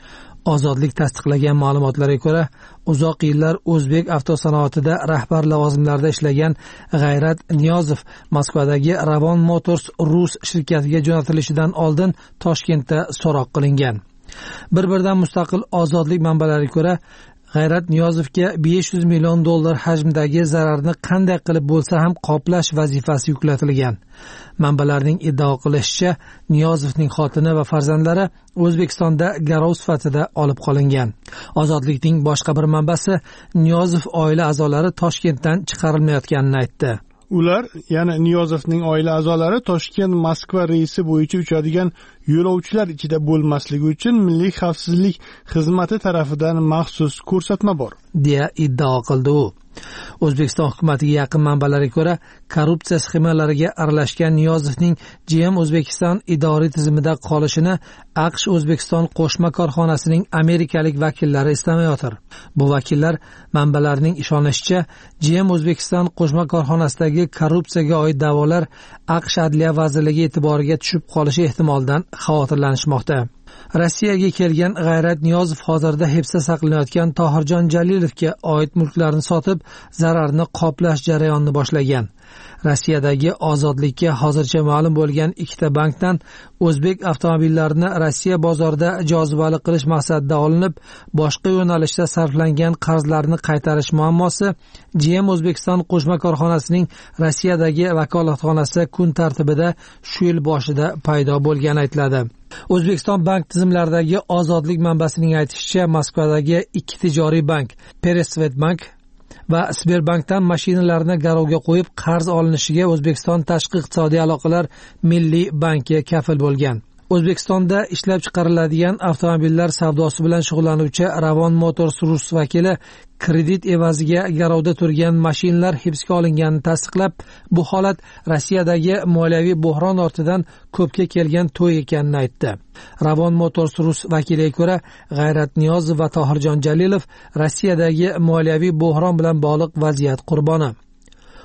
Ozodlik tasdiqlagan ma'lumotlarga ko'ra, uzoq yillar o'zbek avtosanoatida rahbar lavozimlarida ishlagan G'ayrat Niyozov Moskvadagi Ravon Motors Rus shirkatiga jo'natilishidan oldin Toshkentda so'roq qilingan. Bir-biridan mustaqil ozodlik manbalariga ko'ra, G'ayrat Niyozovga besh yuz million dollar hajmdagi zararni qanday qilib bo'lsa ham qoplash vazifasi yuklatilgan. Manbalarning iddao qilishicha, Niyozovning xotini va farzandlari O'zbekistonda garov sifatida olib qolingan. Ozodlikning boshqa bir manbasi Niyozov oila a'zolari Toshkentdan chiqarilmayotganini aytdi. Ular, ya'ni Niyozovning oila a'zolari Toshkent Moskva reysi bo'yicha uchadigan yo'lovchilar ichida bo'lmasligi uchun Milliy xavfsizlik xizmati tarafidan maxsus ko'rsatma bor, deya iddao qildi u. O'zbekiston hukumatiga yaqin manbalarga ko'ra, korrupsiya sxemalariga aralashgan Niyozovning G M O'zbekiston idoriy tizimida qolishini AQSh O'zbekiston qo'shma korxonasining amerikalik vakillari istamayotir. Bu vakillar manbalarning ishonishicha, G M O'zbekiston qo'shma korxonasidagi korrupsiyaga oid da'volar AQSh Adliya vazirligi e'tiboriga tushib qolishi ehtimolidan xavotirlanishmoqda. Rossiyaga kelgan G'ayrat Niyozov hozirda hibsda saqlanayotgan Tohirjon Jalilovga oid mulklarni sotib, zararni qoplash jarayonini boshlagan. Rossiyadagi ozodlikka hozircha ma'lum bo'lgan ikkita bankdan o'zbek avtomobillarini Rossiya bozorida jozibali qilish maqsadida olinib, boshqa yo'nalishda sarflangan qarzlarni qaytarish muammosi G M O'zbekiston qo'shma korxonasining Rossiyadagi vakolatxonasi kun tartibida shu yil boshida paydo bo'lgani aytiladi. O'zbekiston bank tizimlaridagi ozodlik manbasining aytishicha, Moskvadagi ikki tijoriy bank, Peresvetbank va Sberbankdan mashinalarni garovga qo'yib qarz olinishiga O'zbekiston Tashqi iqtisodiy aloqalar milliy banki kafil bo'lgan. O'zbekistonda ishlab chiqariladigan avtomobillar savdosi bilan shug'ullanuvchi Ravon Motors Rus vakili kredit evaziga garovda turgan mashinalar hibsga olinganini tasdiqlab, bu holat Rossiyadagi moliyaviy bo'hron ortidan ko'pga kelgan to'y ekanini aytdi. Ravon Motors Rus vakiliga ko'ra, G'ayrat Niyozov va Tohirjon Jalilov Rossiyadagi moliyaviy bo'hron bilan bog'liq vaziyat qurboni.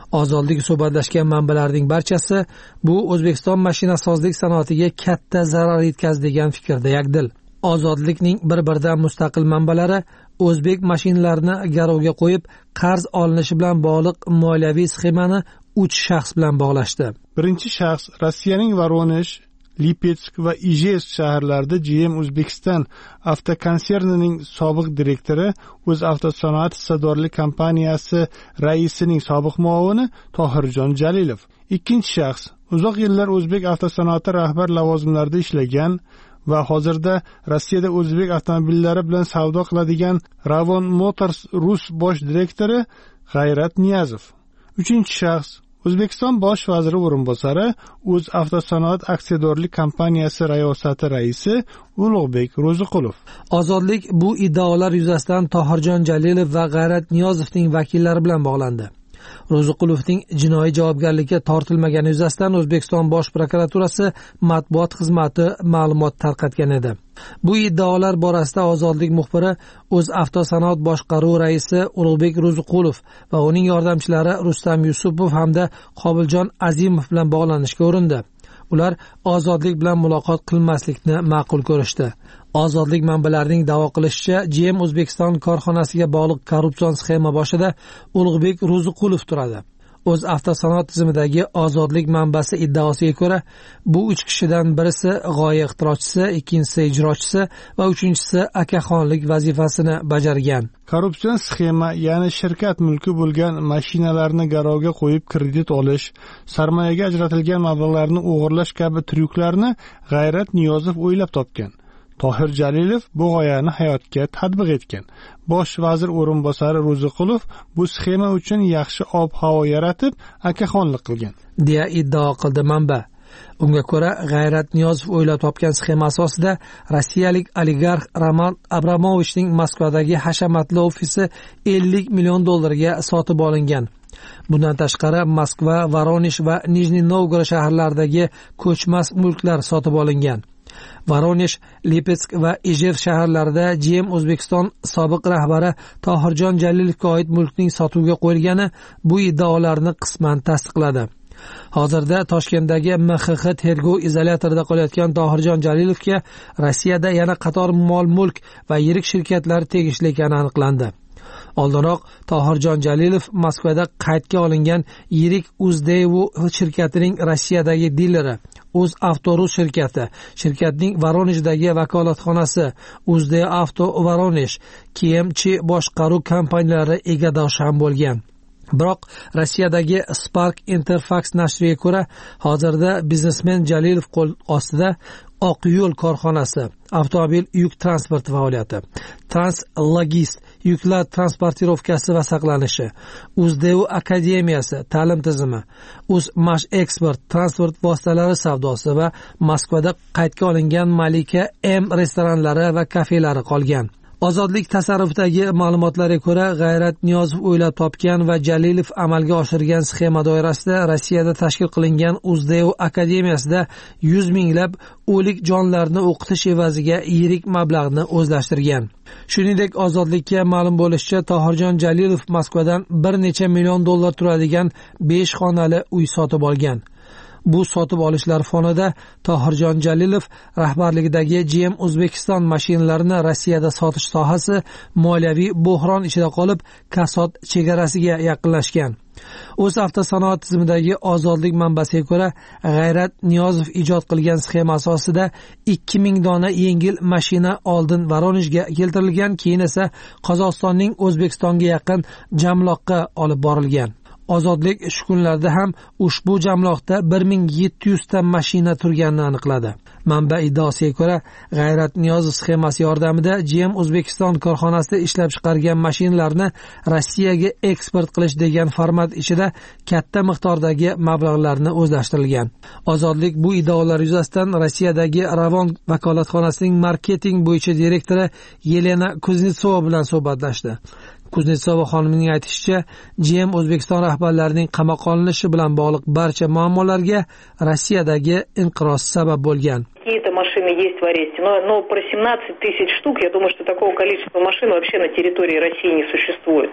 Ozodlik suhbatlashgan manbalarning barchasi bu O'zbekiston mashinasozlik sanoatiga katta zarar yetkazdi degan fikrda yakdil. Ozodlikning bir-biridan mustaqil manbalari o'zbek mashinalarini garovga qo'yib, qarz olinishi bilan bog'liq moliyaviy sxemani uch shaxs bilan bog'lashdi. Birinchi shaxs Rossiyaning Voronezh, Lipetsk va Ijevsk shaharlarida G M Uzbekistan avtokonsernining sobiq direktori, O'z avtosanoat hissadorlik kompaniyasi raisining sobiq muovini Tohirjon Jalilov. Ikkinchi shaxs uzoq yillar o'zbek avtosanoati rahbar lavozimlarida ishlagan va hozirda Rossiyada o'zbek avtomobillari bilan savdo qiladigan Ravon Motors Rus bosh direktori G'ayrat Niyazov. Uchinchi shaxs O'zbekiston bosh vaziri o'rinbosari, O'z avtosanoat aksiyadorlik kompaniyasi rayosati raisi Ulug'bek Ro'ziqulov. Ozodlik bu iddaolar yuzasidan Tohirjon Jalilov va G'ayrat Niyozovning vakillari bilan bog'landi. Ro'ziqulovning jinoiy javobgarlikka tortilmagani yuzasidan O'zbekiston bosh prokuraturasi matbuot xizmati ma'lumot tarqatgan edi. Bu iddaolar borasida Ozodlik muxbiri O'z avtosanoat boshqaruvi raisi Ulug'bek Ro'ziqulov va uning yordamchilari Rustam Yusupov hamda Qobiljon Azimov bilan bog'lanishga urindi. Ular Ozodlik bilan muloqot qilmaslikni ma'qul ko'rishdi. Ozodlik manbalarining da'vo qilishicha, G M O'zbekiston korxonasiga bog'liq korrupsion sxema boshida Ulug'bek Ro'ziqulov turadi. O'z avtosanoat tizimidagi Ozodlik manbasi iddaosiga ko'ra, bu uch kishidan birisi g'oya ixtirochisi, ikkinchisi ijrochisi va uchinchisi akaxonlik vazifasini bajargan. Korrupsion sxema, ya'ni shirkat mulki bo'lgan mashinalarni garovga qo'yib kredit olish, sarmoyaga ajratilgan mablag'larni o'g'irlash kabi tryuklarni G'ayrat Niyozov o'ylab topgan. Tohir Jalilov bu g'oyani hayotga tatbiq etgan. Bosh vazir o'rinbosari Ro'ziqulov bu sxema uchun yaxshi ob-havo yaratib, akaxonlik qilgan, deya iddao qildi manba. Unga ko'ra, G'ayrat Niyozov o'ylab topgan sxema asosida rossiyalik oligarx Roman Abramovichning Moskvadagi hashamatli ofisi ellik million dollarga sotib olingan. Bundan tashqari Moskva, Voronezh va Nijniy Novgorod shaharlaridagi ko'chmas mulklar sotib olingan. Voronezh, Lipetsk va Ijevsk shaharlarida G M O'zbekiston sobiq rahbari Tohirjon Jalilovga oid mulkning sotuvga qo'yilgani bu iddaolarni qisman tasdiqladi. Hozirda Toshkentdagi M X X tergov izolyatorida qolayotgan Tohirjon Jalilovga Rossiyada yana qator mol-mulk va yirik shirkatlar tegishli ekani aniqlandi. Oldinroq Tohirjon Jalilov Moskvada qaydga olingan yirik Uzdeevo shirkatining Rossiyadagi dileri, O'z Avtorus shirkati, shirkatning Voronejdagi vakolatxonasi, Uzdeo Avto Voronezh, K M C boshqaruv kompaniyalari egadoshi ham bo'lgan. Biroq Rossiyadagi Spark Interfax nashriga ko'ra, hozirda biznesmen Jalilov qo'l ostida Oq yo'l korxonasi, avtomobil yuk transporti faoliyati, Translogist yuklar transportirovkasi va saqlanishi, Uzdeo akademiyasi ta'lim tizimi, Uzmash eksport transport vositalari savdosi va Moskvada qaydga olingan Malika M restoranlari va kafelari qolgan. Ozodlik tasarrufidagi ma'lumotlarga ko'ra, G'ayrat Niyozov o'ylab topgan va Jalilov amalga oshirgan sxema doirasida Rossiyada tashkil qilingan Uzdeo akademiyasida yuz minglab o'lik jonlarni o'qitish evaziga yirik mablag'ni o'zlashtirgan. Shuningdek, Ozodlikka ma'lum bo'lishicha, Tohirjon Jalilov Moskvadan bir necha million dollar turadigan besh xonali uy sotib olgan. Bu sotib olishlar fonida Tohirjon Jalilov rahbarligidagi G M O'zbekiston mashinalarini Rossiyada sotish sohasi moliyaviy bo'hron ichida qolib, kasod chegarasiga yaqinlashgan. O'z avtosanoat tizimidagi Ozodlik manbasiga ko'ra, G'ayrat Niyozov ijod qilgan sxema asosida ikki ming dona yengil mashina oldin Voronejga keltirilgan, keyin esa Qozog'istonning O'zbekistonga yaqin Jamloqqa olib borilgan. Ozodlik shu kunlarda ham ushbu jamloqda bir ming yetti yuz ta mashina turganini aniqladi. Manba iddaosiga ko'ra, G'ayrat Niyozov sxemasi yordamida G M O'zbekiston korxonasida ishlab chiqargan mashinalarni Rossiyaga eksport qilish degan format ichida katta miqdordagi mablag'larni o'zlashtirilgan. Ozodlik bu iddaolar yuzasidan Rossiyadagi Ravon vakolatxonasining marketing bo'yicha direktori Yelena Kuznetsova bilan suhbatlashdi. Kuznetsova xonimning aytishicha, G M O'zbekiston rahbarlarining qamoqqa olinishi bilan bog'liq barcha muammolarga Rossiyadagi inqiroz sabab bo'lgan. Какие-то машины есть в аресте, но, но про семнадцать тысяч штук, я думаю, что такого количества машин вообще на территории России не существует.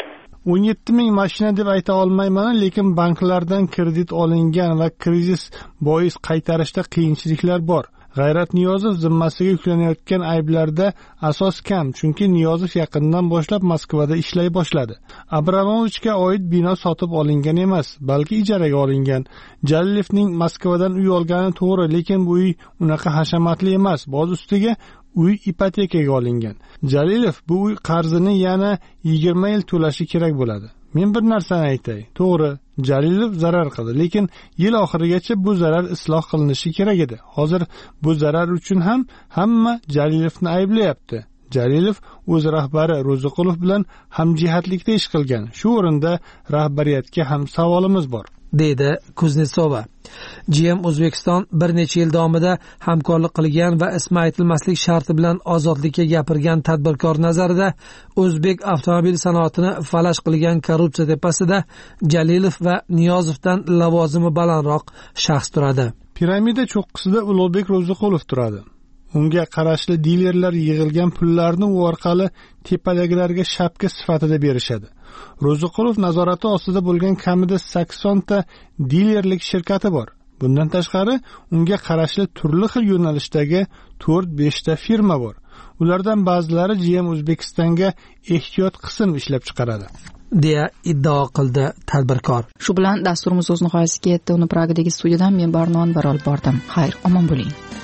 o'n yetti ming mashina deb ayta olmayman, lekin banklardan kredit olingan va krizis bois qaytarishda qiyinchiliklar bor. G'ayrat Niyozov zimmasiga yuklanayotgan ayblarda asos kam, chunki Niyozov yaqindan boshlab Moskvada ishlay boshladi. Abramovichga oid bino sotib olingan emas, balki ijaraga olingan. Jalilevning Moskvadan uy olgani to'g'ri, lekin bu uy unaqa hashamatli emas. Boz ustiga uy ipotekaga olingan. Jalilov bu uy qarzini yana yigirma yil to'lashi kerak bo'ladi. Men bir narsani aytay. To'g'ri, Jalilov zarar qildi, lekin yil oxirigacha bu zarar isloh qilinishi kerak edi. Hozir bu zarar uchun ham hamma Jalilovni ayblayapti. Jalilov o'z rahbari Ro'ziqulov bilan hamjihatlikda ish qilgan. Shu o'rinda rahbariyatga ham savolimiz bor, deydi Kuznetsova. G M O'zbekiston bir necha yil davomida hamkorlik qilgan va ismi aytilmaslik sharti bilan ozodlikka gapirgan tadbirkor nazarida o'zbek avtomobil sanoatini falash qilgan korrupsiya tepasida Jalilov va Niyozovdan lavozimi balandroq shaxs turadi. Piramida cho'qqisida Ulug'bek Ro'ziqulov turadi. Unga qarashli dilerlar yig'ilgan pullarni u orqali tepadagilarga shapka sifatida berishadi. Ro'ziqulov nazorati ostida bo'lgan kamida sakson ta dilerlik shirkati bor. Bundan tashqari unga qarashli turli xil yo'nalishdagi to'rt besh ta firma bor. Ulardan ba'zilari G M O'zbekistonga ehtiyot qism ishlab chiqaradi, deya iddao qildi tadbirkor. Shu bilan dasturimiz o'z nihoyasiga yetdi. Uni Pragadagi studiyadan men Barnon Barol bordim. Xayr, omon bo'ling.